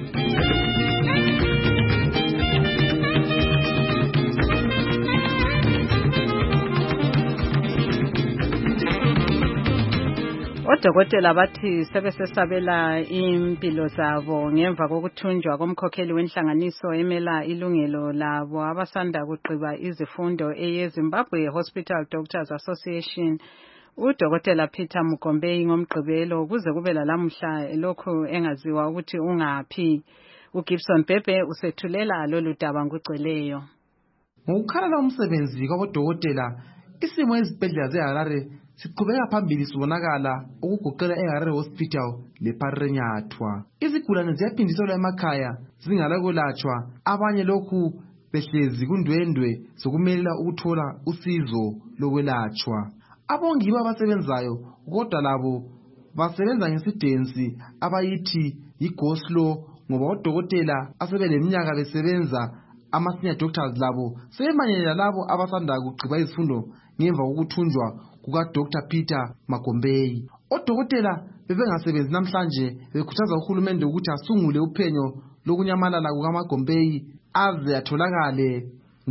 Odokotela bathi sebesesabela impilo zabo ngemva kokuthunjwa komkhokheli wenhlanganiso emela ilungelo labo abasanda kuqiba izifundo eyeZimbabwe Hospital Doctors Association, uDokotela Peter Mugombei ngomgqibelo kuze kube lalamhla lokho engaziwa ukuthi ungaphi. uGibson Bebe usethulela lolu daba ngugceleyo. Ngokukhala umsebenzi kwabodokotela, isimo ezibhedlela zeHarare siqhubeka phambili sibonakala ukugoqela eHarare Hospital lePharenyathwa. Izigulane ziyaphindiselwa emakhaya zingalakulatshwa, abanye lokhu behlezi kundwendwe sokumelela ukuthola usizo lokwelatshwa. Abongi babasebenzayo kodwa labo basebenza ngesidensi abayithi yigoslo ngoba odokotela asebeleminyaka besebenza ama-senior doctors labo sebemanyela labo abasanda kuqiba izifundo ngemva kokuthunjwa kuka-Doctor Peter Mugombei. Odokotela bebengasebenzi namhlanje bekhuthaza uhulumende ukuthi asungule uphenyo lokunyamalala kukaMugombei aze atholakale,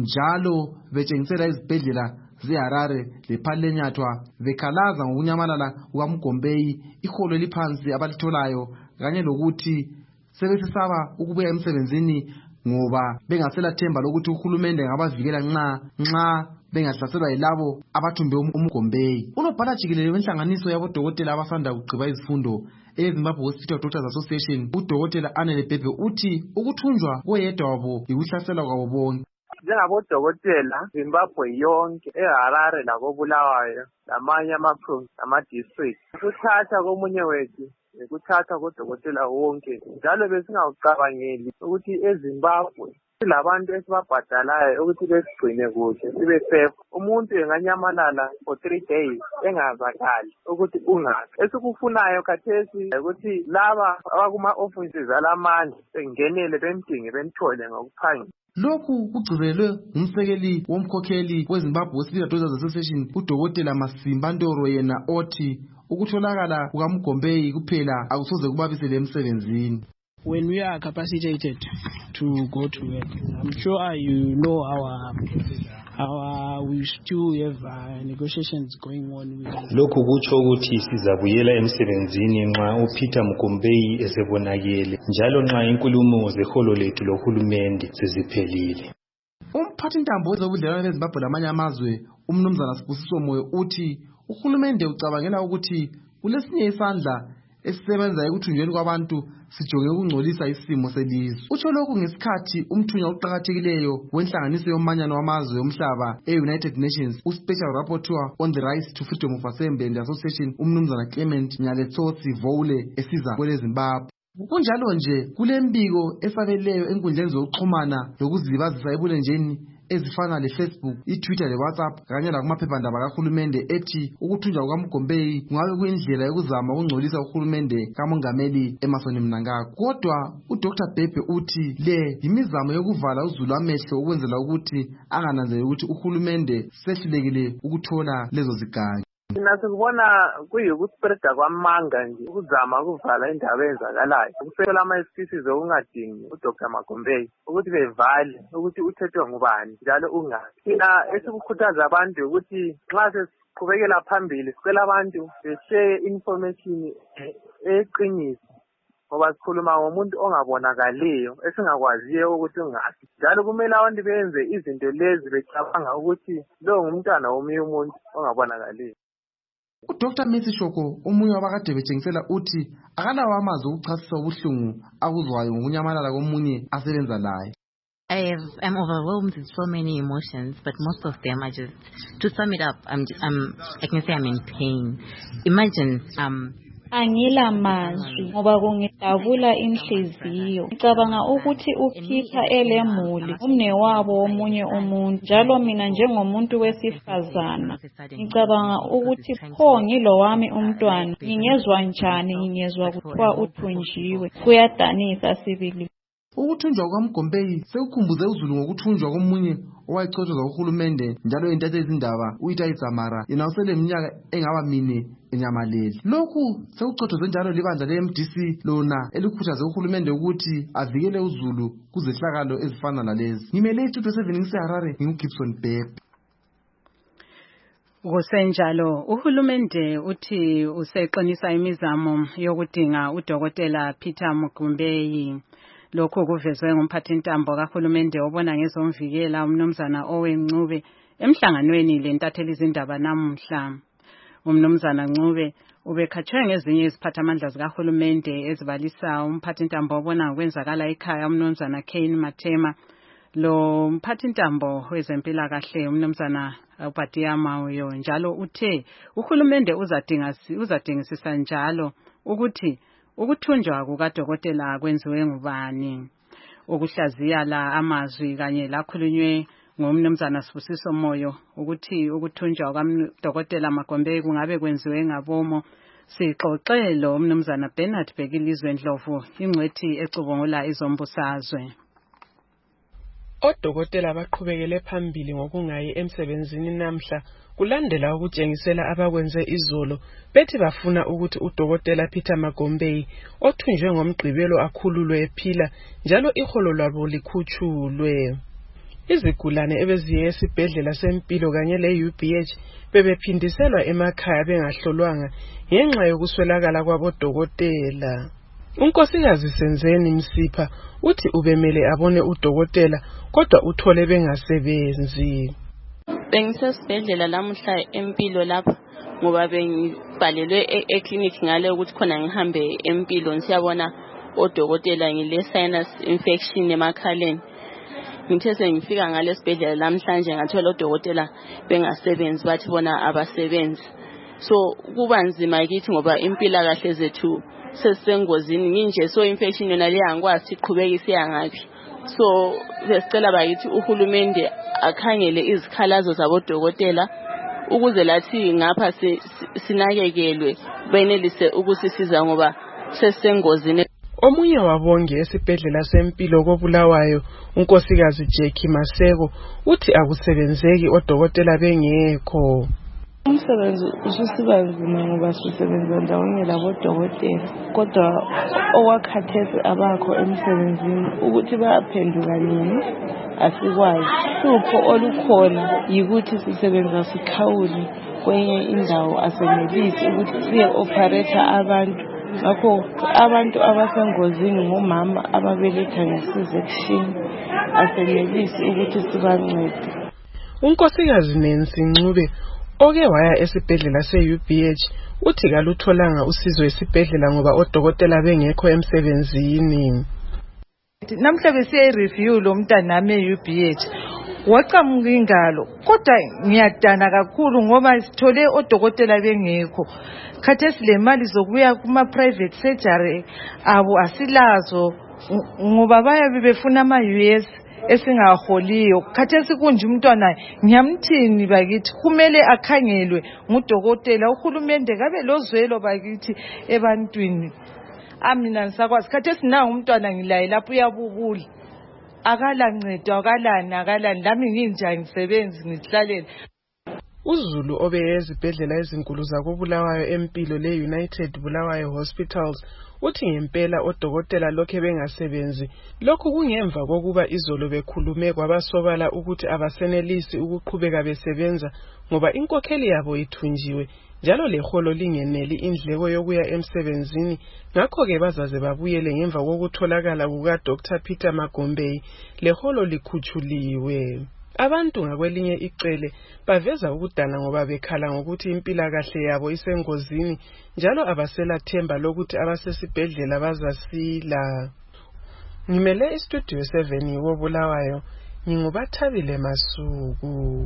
njalo betshengisela izibhedlela zeHarare lePharenyathwa bekhalaza ngokunyamalala kukaMugombei, iholo eliphansi abalitholayo kanye lokuthi sebesisaba ukubuya emsebenzini ngoba bengasela themba lokuthi uhulumende ngabavikela nxa nxa bengahlaselwa yilabo abathumbe uMugombei. Unobhala jikelele wenhlanganiso yabodokotela abasanda kuqiba izifundo eZimbabwe Hospital Doctors Association, uDokotela Anele Bebe uthi ukuthunjwa koyedwa wabo yikuhlaselwa kwabo bonke. Njengabodokotela Zimbabwe yonke eHarare lakoBulawayo lamanye ama-province ama-district, ukuthatha komunye wethu ukuthatha kodokotela wonke, njalo besingawucabangeli ukuthi eZimbabwe silabantu esibabhadalayo ukuthi besigcine kuhle sibe safe. Umuntu enganyamalala for three days engazakali ukuthi ungaphi. Esikufunayo khathesi ukuthi laba abakuma offices alamandla bengenele bemdinge bemthole ngokuphangisa. Lokhu kugcizelwe ngumsekeli womkhokheli weZimbabwe Hospital Doctors Association, uDokotela Masimba Ndoro, yena othi ukutholakala kukaMugombei kuphela akusoze kubabisele emsebenzini. When we are capacitated to go to work, I'm sure you know our our, we still have uh, negotiations going on with lokhu kutsho ukuthi sizabuyela emsebenzini nxa uPeter Mgombei esebonakele njalo nxa inkulumo zeholo lethu lohulumende seziphelile. Umphathintambo wezobudlelwano beZimbabwe lamanye amazwe umnumzana Sibusiso Moyo uthi uhulumende ucabangela ukuthi kulesinye isandla esisebenza ekuthunjweni kwabantu sijonge ukungcolisa isimo selizwe. Utsho lokhu ngesikhathi umthunywa oqhakathekileyo wenhlanganiso yomanyano wamazwe omhlaba e-United Nations uSpecial Rapporteur on the Rights to Freedom of Assembly and Association umnumzana Clement Nyaletsosi Voule esiza kwele Zimbabwe. Kunjalo nje kulembiko esabeleyo enkundleni zokuxhumana lokuzilibazisa ebulenjeni ezifana leFacebook, iTwitter leWhatsApp kanye lakumaphephandaba kahulumende ethi ukuthunjwa kukaMgombei kungabe kuyindlela yokuzama ukungcolisa uhulumende kamongameli Emmerson Mnangagwa. Kodwa uDr Bhebhe uthi le yimizamo yokuvala uzulu amehlo ukwenzela ukuthi angananzeli ukuthi uhulumende sehlulekile ukuthola lezo ziganyo. Thina sikubona kuyukuspreada kwamanga nje ukuzama ukuvala indaba ezenzakalayo ukusela ama-excuses okungadingi uDr Mgombei ukuthi bevale ukuthi uthethwe ngubani njalo ungaphi. Thina esikukhuthaza abantu ukuthi nxa sesiqhubekela phambili sicela abantu beshare information eqiniso ngoba sikhuluma ngomuntu ongabonakaliyo esingakwaziyo ukuthi ungaphi. Njalo kumele abantu benze izinto lezi becabanga ukuthi lo ngumntwana womunye umuntu ongabonakaliyo. uDr Messi Shoko omunye wabakade betshengisela uthi akalawo amazwi okuchasisa ubuhlungu akuzwayo ngokunyamalala komunye asebenza laye. I have, I'm overwhelmed with so many emotions, but most of them are just, to sum it up, I'm, just, I'm, I can say I'm in pain. Imagine, um, Angila mazwi ngoba kungidabula inhliziyo. Ngicabanga ukuthi uPeter elemuli umnewabo womunye umuntu njalo mina njengomuntu wesifazana ngicabanga ukuthi pho ngilo wami umntwana ngingezwa njani ngingezwa kuthiwa uthunjiwe kuyadanisa sibili. Ukuthunjwa kwaMgombei sekukhumbuze uzulu ngokuthunjwa komunye owayicotshoza uhulumende njalo intathe izindaba uItai Dzamara yena usele iminyaka engaba mine enyamaleli. Lokhu sekucotshoze njalo libandla le-M D C lona elikhuthaze uhulumende ukuthi avikele uzulu kuzehlakalo ezifana nalezi. Ngimele iStudio seven ngiseHarare nginguGibson Bhebhe. Kusenjalo uhulumende uthi useqinisa imizamo yokudinga uDokotela Peter Mgombei. Lokho kuvezwe ngumphathintambo kahulumende obona ngezomvikela umnumzana oweNcube emhlanganweni lentatheli izindaba namuhla. Umnumzana Ncube ubekhatshwe ngezinye iziphathamandla zikahulumende ezibalisa umphathintambo obona ngokwenzakala ekhaya umnumzana Kane Matema lo mphathintambo wezempilakahle umnumzana uBatia Mauyo njalo uthe uhulumende uzadinga uzadingisisa njalo ukuthi ukuthunjwa kukaDokotela kwenziwe ngubani. Ukuhlaziya la amazwi kanye lakhulunywe ngomnumzana Sibusiso Moyo ukuthi ukuthunjwa kwaDokotela Mgombei kungabe kwenziwe ngabomo. Sixoxelo umnumzana Bernard Bhekilizwe Ndlovu ingcwethi ecubungula izombusazwe. Odokotela baqhubekele phambili ngokungayi emsebenzini namhla kulandela ukutshengisela abakwenze izolo bethi bafuna ukuthi uDokotela Peter Mgombei othunjwe ngomgqibelo akhululwe ephila njalo iholo lwabo likhutshulwe. Izigulane ebeziye esibhedlela sempilo kanye le-U B H bebephindiselwa emakhaya bengahlolwanga ngenxa yokuswelakala kwabodokotela. Unkosikazi Senzeni Msipha uthi ubemele abone uDokotela kodwa uthole bengasebenzi. Bengisesibhedlela lamuhla empilo lapha ngoba bengibhalelwe eclinic ngale ukuthi khona ngihambe empilo siyabona odokotela ngile sinus infection emakhaleni. Ngithe sengifika ngale sibhedlela lamhlanje ngathola odokotela bengasebenzi bathi bona abasebenzi. So kuba nzima kithi ngoba impila kahle zethu sesengozini nginje so infection yona le angikwazi iqhubekise yangapi. So besicela bayithi uhulumende akhangele izikhalazo zabodokotela ukuze lathi ngapha sinakekelwe benelise ukusisiza ngoba sesengozini. Omunye wabonge esibhedlela sempilo koBulawayo unkosikazi Jackie Maseko uthi akusebenzeki odokotela bengekho. Umsebenzi ususiba nzima ngoba sisebenza ndawonye labodokotela kodwa okwakhathesi abakho emsebenzini ukuthi bayaphenduka nini asikwazi. uhlupho olukhona yikuthi sisebenza sikhawule kwenye indawo asenelisi ukuthi siye-operator abantu. Ngakho abantu abasengozini ngomama ababeletha nge-C-section asenelisi ukuthi sibancede. Unkosikazi Nancy Ncube oke waya esibhedlela se-U B H uthi kalutholanga usizo esibhedlela ngoba odokotela bengekho emsebenzini. Namhla besiye review lo mntanami e-U B H waqhamuka ingalo kodwa ngiyadana kakhulu ngoba sithole odokotela bengekho. Khathesi le mali zokuya kuma private surgery abo asilazo ngoba bayabe befuna ama U S esingaholiyo. Khathesi kunje umntwana ngiyamthini bakithi kumele akhangelwe ngudokotela. Uhulumende kabe lozwelo bakithi ebantwini. Amina ngisakwazi khathesi na umntwana ngilaye lapho uyabubula akala ncedo akalani akalani lami nginjani ngisebenzi ngihlalele. uZulu obeye ezibhedlela ezinkulu zakobulawayo empilo le-United Bulawayo Hospitals uthi ngempela odokotela lokhe bengasebenzi. Lokhu kungemva kokuba izolo bekhulume kwabasobala ukuthi abasenelisi ukuqhubeka besebenza ngoba inkokheli yabo ithunjiwe njalo leholo lingeneli indleko yokuya emsebenzini. Ngakho-ke bazaze babuyele ngemva kokutholakala kuka Doctor Peter Magombei leholo likhutshuliwe. Abantu ngakwelinye icele baveza ukudana ngoba bekhala ngokuthi impilakahle yabo isengozini njalo abasela themba lokuthi abasesibhedlela bazasila. Ngimele istudio seven wobulawayo ngingubathabile Masuku.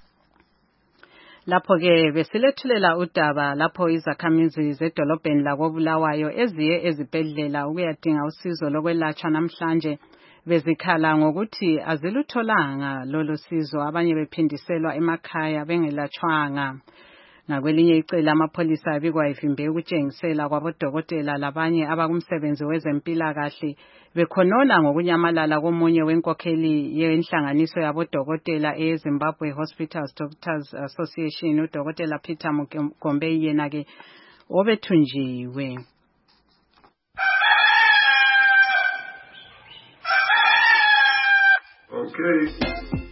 Lapho ke besilethulela udaba lapho izakhamizi zedolobheni lakobulawayo eziye ezibhedlela ukuyadinga usizo lokwelatshwa namhlanje bezikhala ngokuthi azilutholanga lolo sizo, abanye bephindiselwa emakhaya bengelatshwanga. Ngakwelinye icele amapholisa abikwa ivimbe ukutshengisela kwabodokotela labanye abakumsebenzi wezempilakahle bekhonona ngokunyamalala komunye wenkokheli yenhlanganiso yabodokotela eZimbabwe Hospitals Doctors Association udokotela Peter Magombei yena ke obethunjiwe. Okay.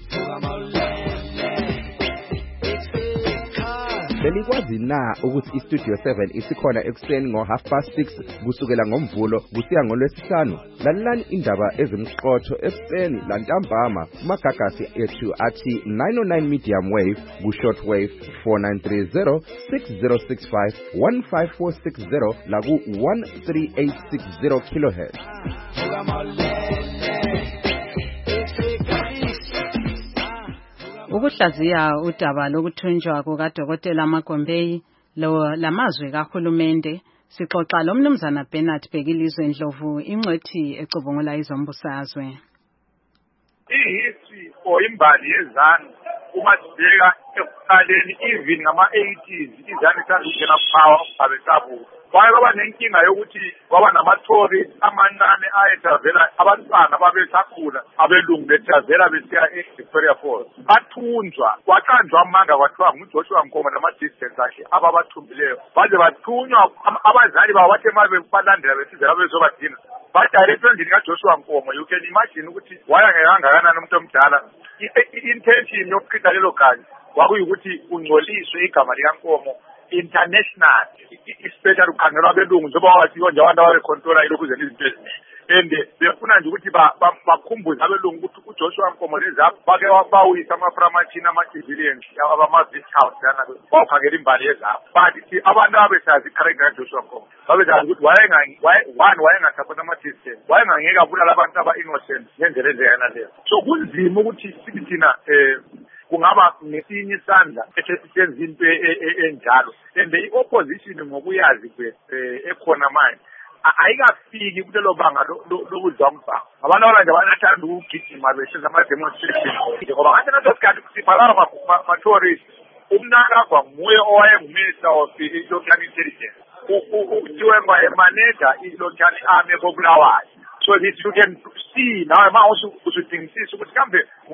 Belikwazi na ukuthi istudio seven isikhona ekuseni ngo half past six kusukela ngomvulo kusiya ngolwesihlanu? Lalelani indaba ezimqotho ekuseni lantambama magagasi ethu athi nine oh nine medium wave ku short wave four nine three zero six zero six five one five four six zero la ku one three eight six zero kilohertz. Ukuhlaziya udaba lokuthunjwa kukaDokotela Magombei lo lamazwe kahulumende sixoxa lo mnumzana Bernard Bhekilizwe Ndlovu ingcwethi ecubungula izombusazwe. I-history or imbali yezanu uma sibheka ekuqaleni even ngama eighties izanu sazingena power abetabu kwaye kwaba nenkinga yokuthi kwaba nama-tourist amancane ayethavela abantwana babesakhula abelungu bethavela besiya e-Victoria Falls bathunjwa kwaqanjwa amanga kwathiwa nguJoshua Nkomo nama-distance akhe ababathumbileyo baze bathunywa abazali babo bathe ma balandela besizela bezobadina badirectwe endlini kaJoshua Nkomo. You can imagine ukuthi wayangekangakanani umuntu omdala. I-intention yokuqeda lelo gazi kwakuyukuthi ungcoliswe igama likaNkomo international, especially ukhangelwa belungu njengoba wathiwa nje abantu ababekhontrola ilokhu zenza izinto eziningi and befuna nje ukuthi bakhumbuze abelungu ukuthi uJoshua Nkomo lezapho bake bawisa amaframachini ama-civilians abama-beach house yana bawukhangela imbali yezapho but abantu abesazi i-character kaJoshua Nkomo babesazi ukuthi one wayengasapota ama-distance wayengangeke abulala abantu aba-innocent ngendlela ezeyana leyo. So kunzima ukuthi sithi thina um kungaba nesinye isandla esisenza into enjalo and i-opposition ngokuyazi ekhona manje ayikafiki kulelo banga lokudlwangibhanga abantu abanje abanathanda ukugijima besenza ama-demonstration ngoba ngathi naso sikhathi sibhalala ma-tourist umnakagwa nguye owayenguminister of i-local intelligence uthiwe ngwaemanager i-local army kobulawayo. So this you can see nawe ma usudingisisa ukuthi kambe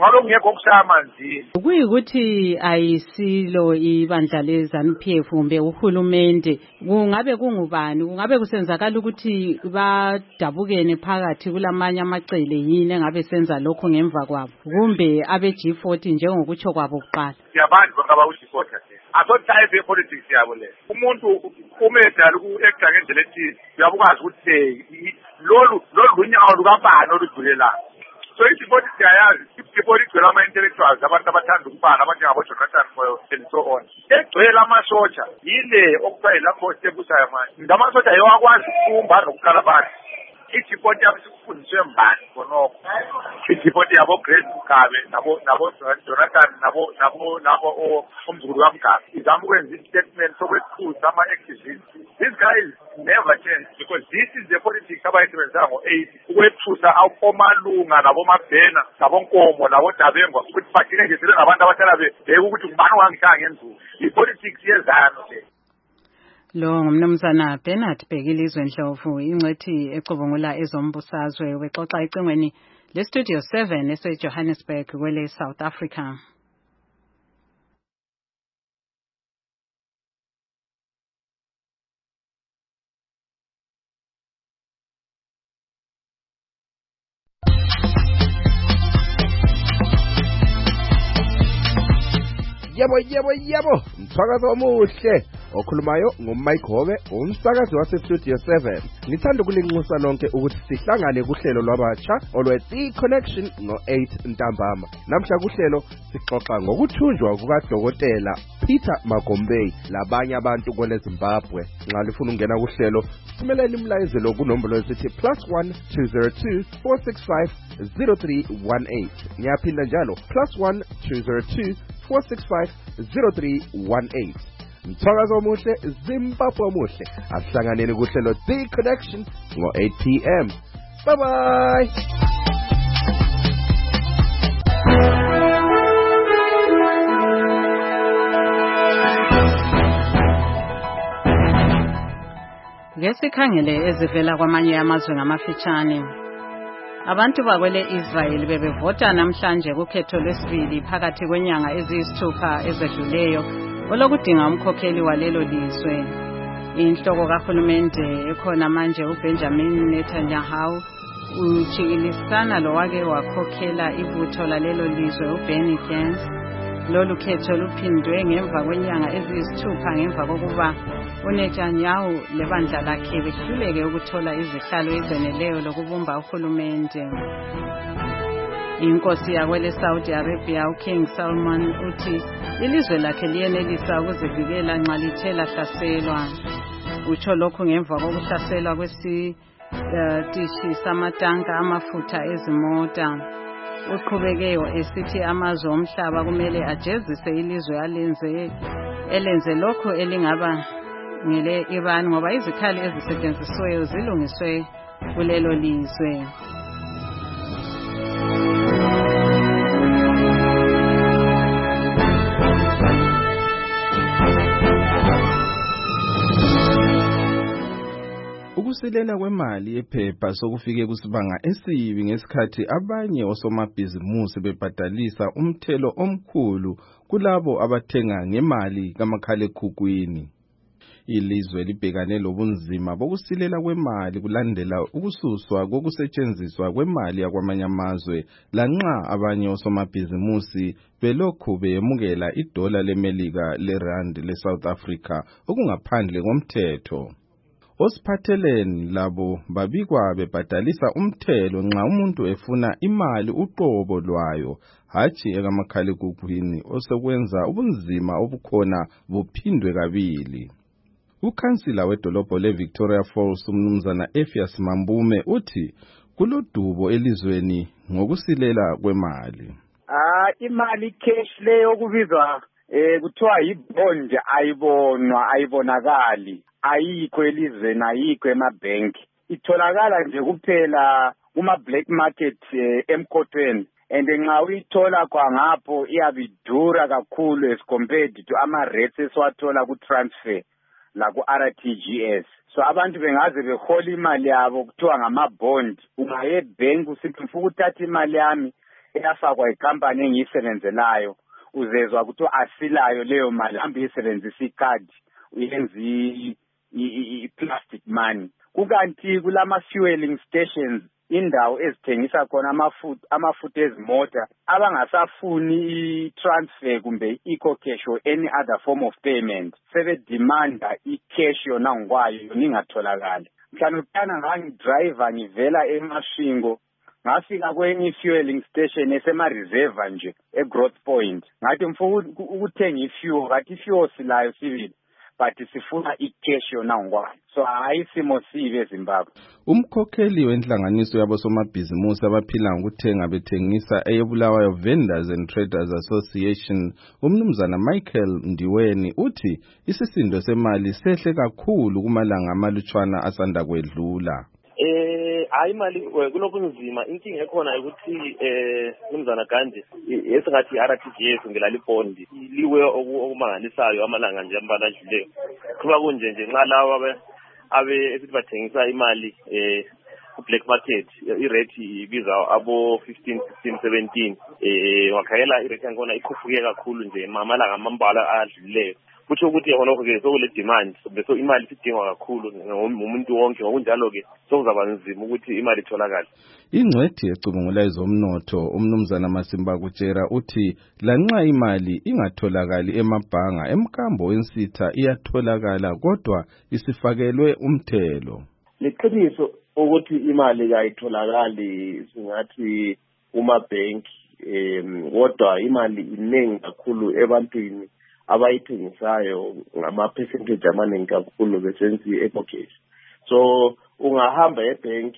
ngalo ngekho okushaya amanzini. Kuyikuthi ayisilo ibandla le-ZANU-P F kumbe uhulumende, kungabe kungubani, kungabe kusenzakala ukuthi badabukene phakathi kulamanye amacele yini engabe senza lokho ngemva kwabo, kumbe abe-G forty njengokutsho kwabo kuqala? Siyabantu bangaba u-G forty aso type ye-politics yabo le. Umuntu umedala uku-acta ngendlela ethile uyabukwazi ukuthi lolu lolu lunyawo lukabani oludlulelayo. So it's important to say, people who are intellectuals, abantu abathanda ukubhala, abangabo Jonathan Moyo and so on. Egcwele amasosha yile okuphela lapho sebusayo manje. Ngamasosha yawakwazi ukumba nokuqala abantu. Ithipoti yabo sikufundiswe mbani khonokho. Ithipoti yabo Grace Mugabe nabo nabo Jonathan nabo nabo nabo umzukulu kaMugabe. Izama ukwenza statement sokwethusa ama activists. These guys never change because this is the politics abayisebenza ngo-eight ukwethusa omalunga nabomabhena nabonkomo nabodabengwa ukuthi badine nje sele nabantu abahlala bebeka ukuthi ngubani wangihlanga ngenzuzo. I-politics yezano le. Lo ngumnumzana Bernard Bhekilizwe Ndlovu, ingcethi ecubungula ezombusazwe, wexoxa ecingweni le-Studio seven ese-Johannesburg kwele South Africa. Yebo yebo yebo, mthakazo omuhle. Okhulumayo nguMike Hobe, umsakazi wase-Studio seven. Ngithanda ukulinxusa lonke ukuthi sihlangane kuhlelo lwabatsha olwe-The Connection ngo-eight ntambama. Namhla kuhlelo sixoxa ngokuthunjwa kukaDokotela Peter Magombei labanye abantu kwele Zimbabwe. Nxa lifuna ukungena kuhlelo, thumeleni imlayezelo kunombolo esithi plus one two zero two four six five zero three one eight. Ngiyaphinda njalo plus one two zero two four six five zero three one eight. Mthakazo omuhle, Zimbabwe omuhle. Asihlanganeni kuhlelo The Connection ngo-eight p m. Bye bye. Ngesikhangele ezivela kwamanye amazwe ngamafitshane. Abantu bakwele Israel bebevota namhlanje kukhetho lwesibili phakathi kwenyanga eziyisithupha ezedluleyo olokudinga umkhokheli walelo lizwe. Inhloko kahulumende ekhona manje uBenjamin Netanyahu uchikilisana lowake wakhokhela ibutho lalelo lizwe uBenny Gantz. Lolu khetho luphindwe ngemva kwenyanga eziyisithupha ngemva kokuba uNetanyahu lebandla lakhe behluleke ukuthola izihlalo ezeneleyo lokubumba uhulumende. Inkosi yakwele Saudi Arabia uKing Salman uthi ilizwe lakhe liyenelisa ukuzivikela nxa lithe lahlaselwa. Utsho lokhu ngemva kokuhlaselwa kwesitishi samatanka amafutha ezimota. Uqhubekeo esithi amazwe omhlaba kumele ajezise ilizwe alenze elenze lokho elingaba ngele Iran ngoba izikhali ezisetshenzisweyo zilungiswe kulelo lizwe. Ukusilena kwemali yephepha sokufike kusibanga esibi ngesikhathi abanye osomabhizimusi bebhadalisa umthelo omkhulu kulabo abathenga ngemali kamakhalekhukhwini. Ilizwe libhekane lobunzima bokusilela kwemali kulandela ukususwa kokusetshenziswa kwemali yakwamanye amazwe lanxa abanye osomabhizimusi belokhu beyemukela idola leMelika lerand leSouth Africa okungaphandle komthetho. Osiphatheleni labo babikwa bebhadalisa umthelo nxa umuntu efuna imali uqobo lwayo hatshi ekamakhalekhukhwini osekwenza ubunzima obukhona buphindwe kabili. Ukhansila wedolobho leVictoria Falls umnumzana Effias Mambume uthi kulodubo elizweni ngokusilela kwemali. Ah imali cash leyo kubizwa eh kuthiwa yibond ayibonwa ayibonakali. Ayikho elizweni ayikho emabhenki itholakala nje kuphela kuma black market eh, emkhothweni and nxa uyithola kwangapho iyabidura kakhulu as compared to ama rates esiwathola ku transfer la ku R T G S. So abantu bengaze behola imali yabo kuthiwa ngama bond ungaye bank usithi mfuku uthatha imali yami eyafakwa ikampani engiyisebenzelayo uzezwa ukuthi asilayo leyo mali hambe isebenzisa ikhadi uyenza i-plastic money. Kukanti kulama fueling stations indawo ezithengisa khona amafutha amafutha ezimota abangasafuni i-transfer kumbe i-eco cash or any other form of payment sebedemanda i-cash yona ngokwayo yona ingatholakali. Mhlawumbe ukutana ngangidriver ngivela eMashingo ngafika kwenye i-fueling station esema-reserve nje e-Growth Point ngathi mfuna ukuthenga i-fuel ngathi i-fuel silayo sibili but sifuna i-cash yona ngokwayo. So hayi simo sibe eZimbabwe. Umkhokheli wenhlanganiso yabosomabhizimusi abaphila ngokuthenga bethengisa eyeBulawayo Vendors and Traders Association umnumzana Michael Ndiweni uthi isisindo semali sehle kakhulu kumalanga amalutshwana asanda kwedlula. Eh hayi mali kulobunzima inkinga ekhona ukuthi eh umnumzana Gandhi esingathi R T G S ngelali bond liwe okumangalisayo amalanga nje ambala adluleyo. Kuba kunje nje nxa lawa abe abe esithi bathengisa imali eh ku black market irate ibiza abo fifteen sixteen seventeen eh wakhayela irate yakhona ikhuphuke kakhulu nje amalanga amambala adluleyo. Kuthi ukuthi yona ke sokule demand bese imali sidingwa kakhulu umuntu wonke ngokunjalo ke sokuzaba nzima ukuthi imali itholakale. Ingcwethi ecubungula ezomnotho umnumzana Masimba kutshera uthi lanxa imali ingatholakali emabhanga emkambo wensitha iyatholakala kodwa isifakelwe umthelo. Leqiniso ukuthi imali kayitholakali singathi uma bank em kodwa imali iningi kakhulu ebantwini abayithengisayo ngama percentage amaningi kakhulu besenzi epocket. So ungahamba ebank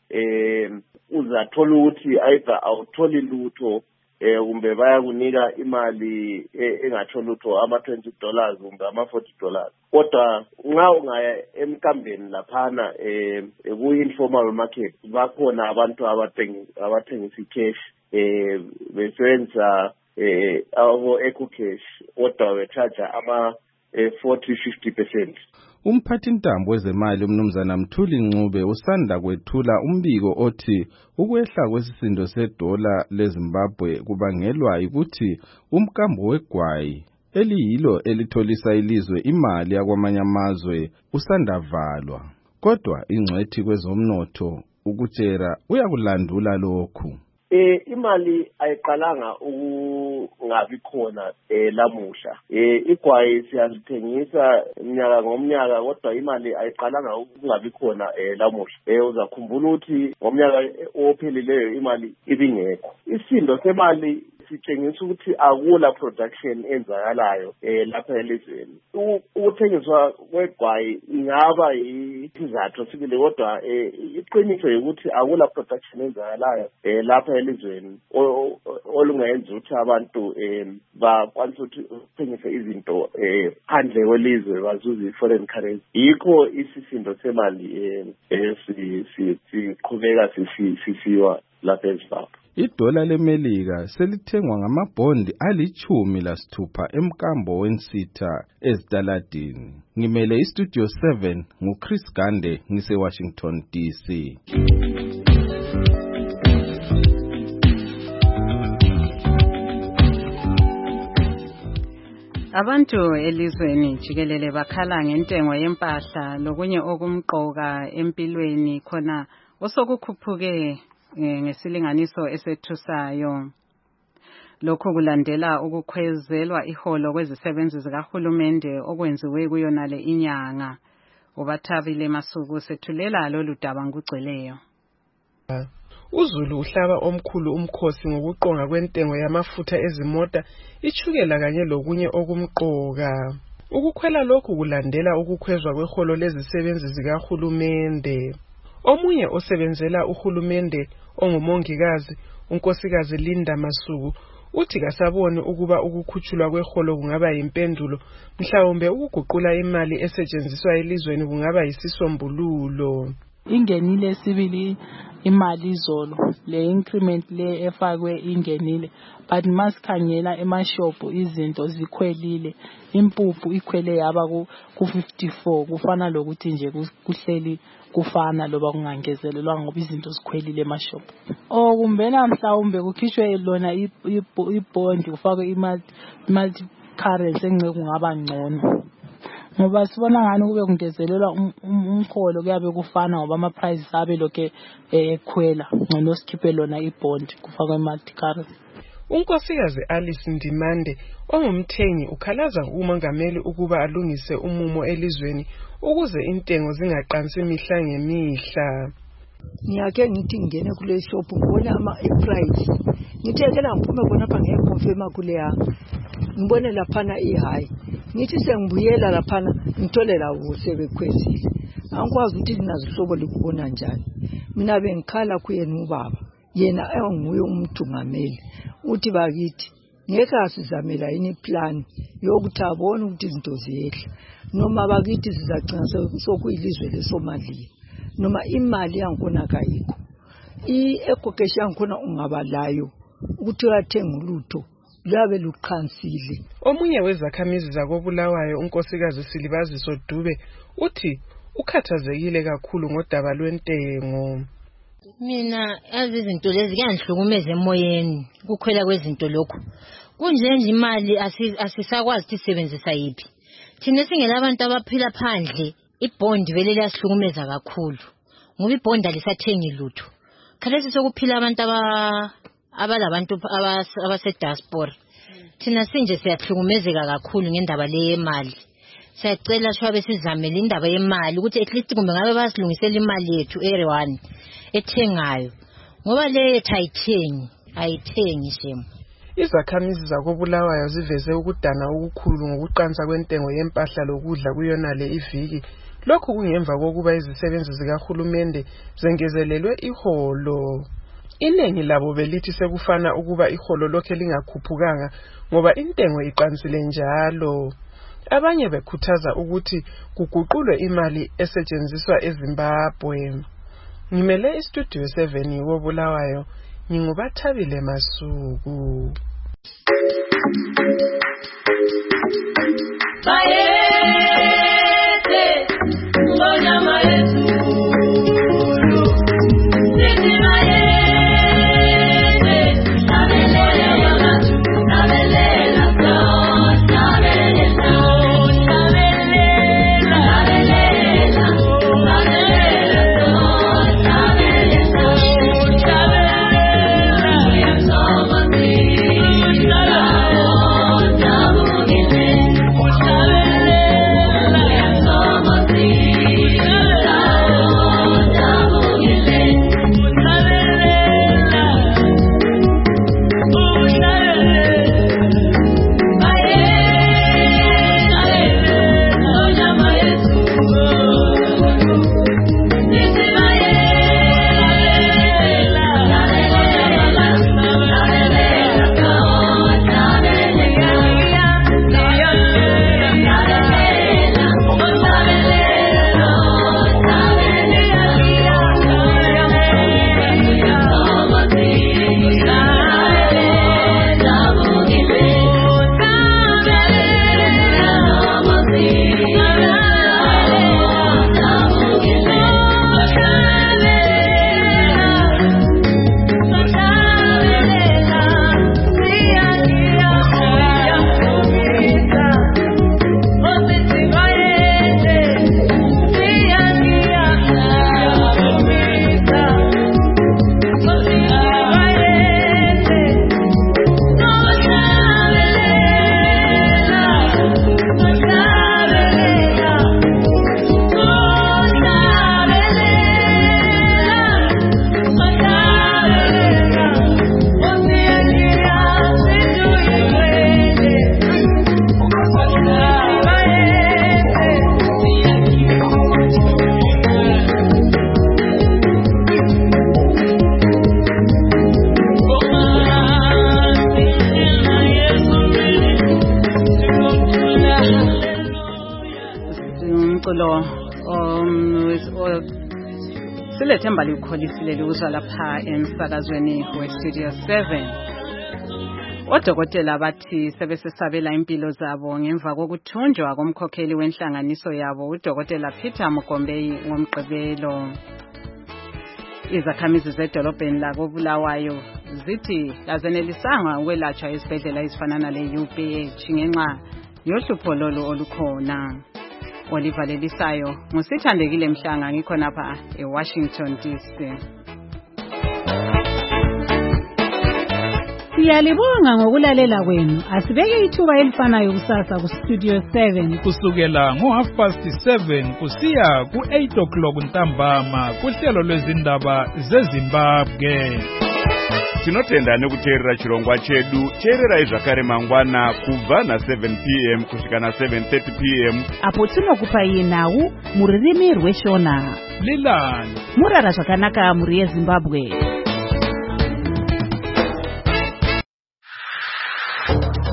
eh uzathola ukuthi either awutholi lutho eh kumbe bayakunika imali engathola lutho ama twenty dollars kumbe ama forty dollars. Kodwa nxa ungaya emkambeni laphana eh ku informal market bakhona abantu abathengisa abathengisa cash eh besenza eh abo eco cash kodwa wecharge ama forty fifty percent. Umphathi ntambo wezemali umnumzana Mthuli Ncube usanda kwethula umbiko othi ukwehla kwesisindo sedola leZimbabwe kubangelwa ukuthi umkambo wegwayi eliyilo elitholisa ilizwe imali yakwamanye amazwe usandavalwa. Kodwa ingcwethi kwezomnotho ukutshera uyakulandula lokhu. Eh imali ayiqalanga ukungabi khona eh lamuhla. Eh igwayi siyazithengisa iminyaka ngomnyaka kodwa imali ayiqalanga ukungabi khona eh lamuhla. Eh uzakhumbula ukuthi ngomnyaka ophelileyo imali ibingekho. Isindo semali sitshengisa ukuthi akula production enzakalayo eh lapha elizweni. Ukuthengiswa kwegwayi ingaba isizathu sibili kodwa eh iqiniso ukuthi akula production enzakalayo eh lapha elizweni olungayenza ukuthi abantu eh bakwanisa ukuthengisa izinto eh phandle kwelizwe bazuze foreign currency. Yikho isisindo semali eh siqhubeka sisiwa lapha eZimbabwe. Idola leMelika selithengwa ngamabhondi alichumi lasithupha emkambo wensitha ezitaladini. Ngimele istudio seven nguChris Gande ngise Washington D C. Abantu elizweni jikelele bakhala ngentengo yempahla lokunye okumqoka empilweni khona osokukhuphuke ngesilinganiso esethusayo. Lokho kulandela ukukhwezelwa iholo kwezisebenzi zikahulumende okwenziwe kuyonale inyanga. Ubathabile Masuku sethulela lolu daba ngugcweleyo. uZulu uhlaba omkhulu umkhosi ngokuqonga kwentengo yamafutha ezimota, ichukela kanye lokunye okumqoka. Ukukhwela lokhu kulandela ukukhwezwa kweholo lezisebenzi zikahulumende. Omunye osebenzela uhulumende ongumongikazi, unkosikazi Linda Masuku, uthi kasaboni ukuba ukukhutshulwa kweholo kungaba yimpendulo, mhlawumbe ukuguqula imali esetshenziswa elizweni kungaba yisisombululo. Ingenile sibili imali izolo le increment le efakwe ingenile, but masikhangela emashophu izinto zikhwelile, impuphu ikhwele yaba ku fifty-four, kufana lokuthi nje kuhleli kufana loba kungangezelelwa ngoba izinto zikhwelile emashophu. O kumbena mhlawumbe kukhishwe lona ibond kufakwe imali currency engeke kungaba ngcono, ngoba sibona ngani kube kungezelelwa umkholo kuyabe kufana ngoba ama prices abe lokho ekhwela, ngcono sikhiphe lona ibond kufakwe imali currency. Unkosikazi Alice Ndimande ongumthengi ukhalaza umongameli ukuba alungise umumo elizweni ukuze intengo zingaqansi mihla ngemihla. Ngiyake ngithi ngene kule shop ngibona ama price, ngithe ke la ngiphume khona lapha ngeconfirma kule ya ngibone laphana ihigh, ngithi sengibuyela laphana ngithole la kuhle bekhwezile. Angikwazi ukuthi linazihlobo likubona njani. Mina bengikhala kuyena ubaba, yena enguye umthungameli, uthi bakithi ngeke asizamela yini plan yokuthi abone ukuthi izinto ziyehla, noma bakithi sizacina sokuyilizwe leSomalia, noma imali yankona kayikho, i ekokesha yankona ungabalayo ukuthi uyathenga ulutho labe luqhansile. Omunye wezakhamizi zakobulawayo unkosikazi Silibaziso Dube uthi ukhathazekile kakhulu ngodaba lwentengo. Mina yazi izinto lezi kuyangihlukumeza emoyeni ukukhwela kwezinto lokho. Kunje nje imali asisakwazi ukuthi sisebenzisa yipi. Thina singela abantu abaphila phandle, ibond vele liyahlukumeza kakhulu. Ngoba ibond alisathengi lutho. Khalesi sokuphila abantu aba abalabantu abase diaspora. Thina sinje siyahlukumezeka kakhulu ngendaba le yemali. Siyacela shwabe sizamele indaba yemali ukuthi at least kumbe ngabe basilungisela imali yethu area one ethengayo, ngoba le ayithengi ayithengi shemo. Izakhamizi zakobulawayo ziveze ukudana okukhulu ngokuqansa kwentengo yempahla lokudla kuyona le iviki. Lokhu kungemva kokuba izisebenzi zikahulumende zengezelelwe iholo. Iningi labo belithi sekufana ukuba iholo lokhe lingakhuphukanga ngoba intengo iqansile njalo. Abanye bekhuthaza ukuthi kuguqulwe imali esetshenziswa eZimbabwe. Ngimele istudio seven wobulawayo, ngingubathabile Masuku. Bayete, ngona mayetu. Silethemba likholisile ukuzwa lapha emsakazweni weStudio seven. Odokotela bathi sebesesabela impilo zabo ngemva kokuthunjwa komkhokheli wenhlanganiso yabo uDokotela Peter Mugombei ngomgqibelo. Izakhamizi zedolobheni lako Bulawayo zithi kazenelisanga ukwelatshwa esibhedlela ezifana nale U P H ngenxa yohlupho lolu olukhona. Olivalelisayo ngusithandekile Mhlanga ngikhona lapha eWashington D C. Siyalibonga ngokulalela kwenu. Asibeke ithuba elifanayo kusasa ku Studio seven kusukela ngo half past seven kusiya ku eight o'clock ntambama kuhlelo lwezindaba zeZimbabwe. Tinotenda nekuteerera chirongwa chedu. Teererai zvakare mangwana kubva na seven p m kusvika na seven thirty p m apo tinokupa iye nhau muririmi rweshona. Lilani murara zvakanaka muri yeZimbabwe.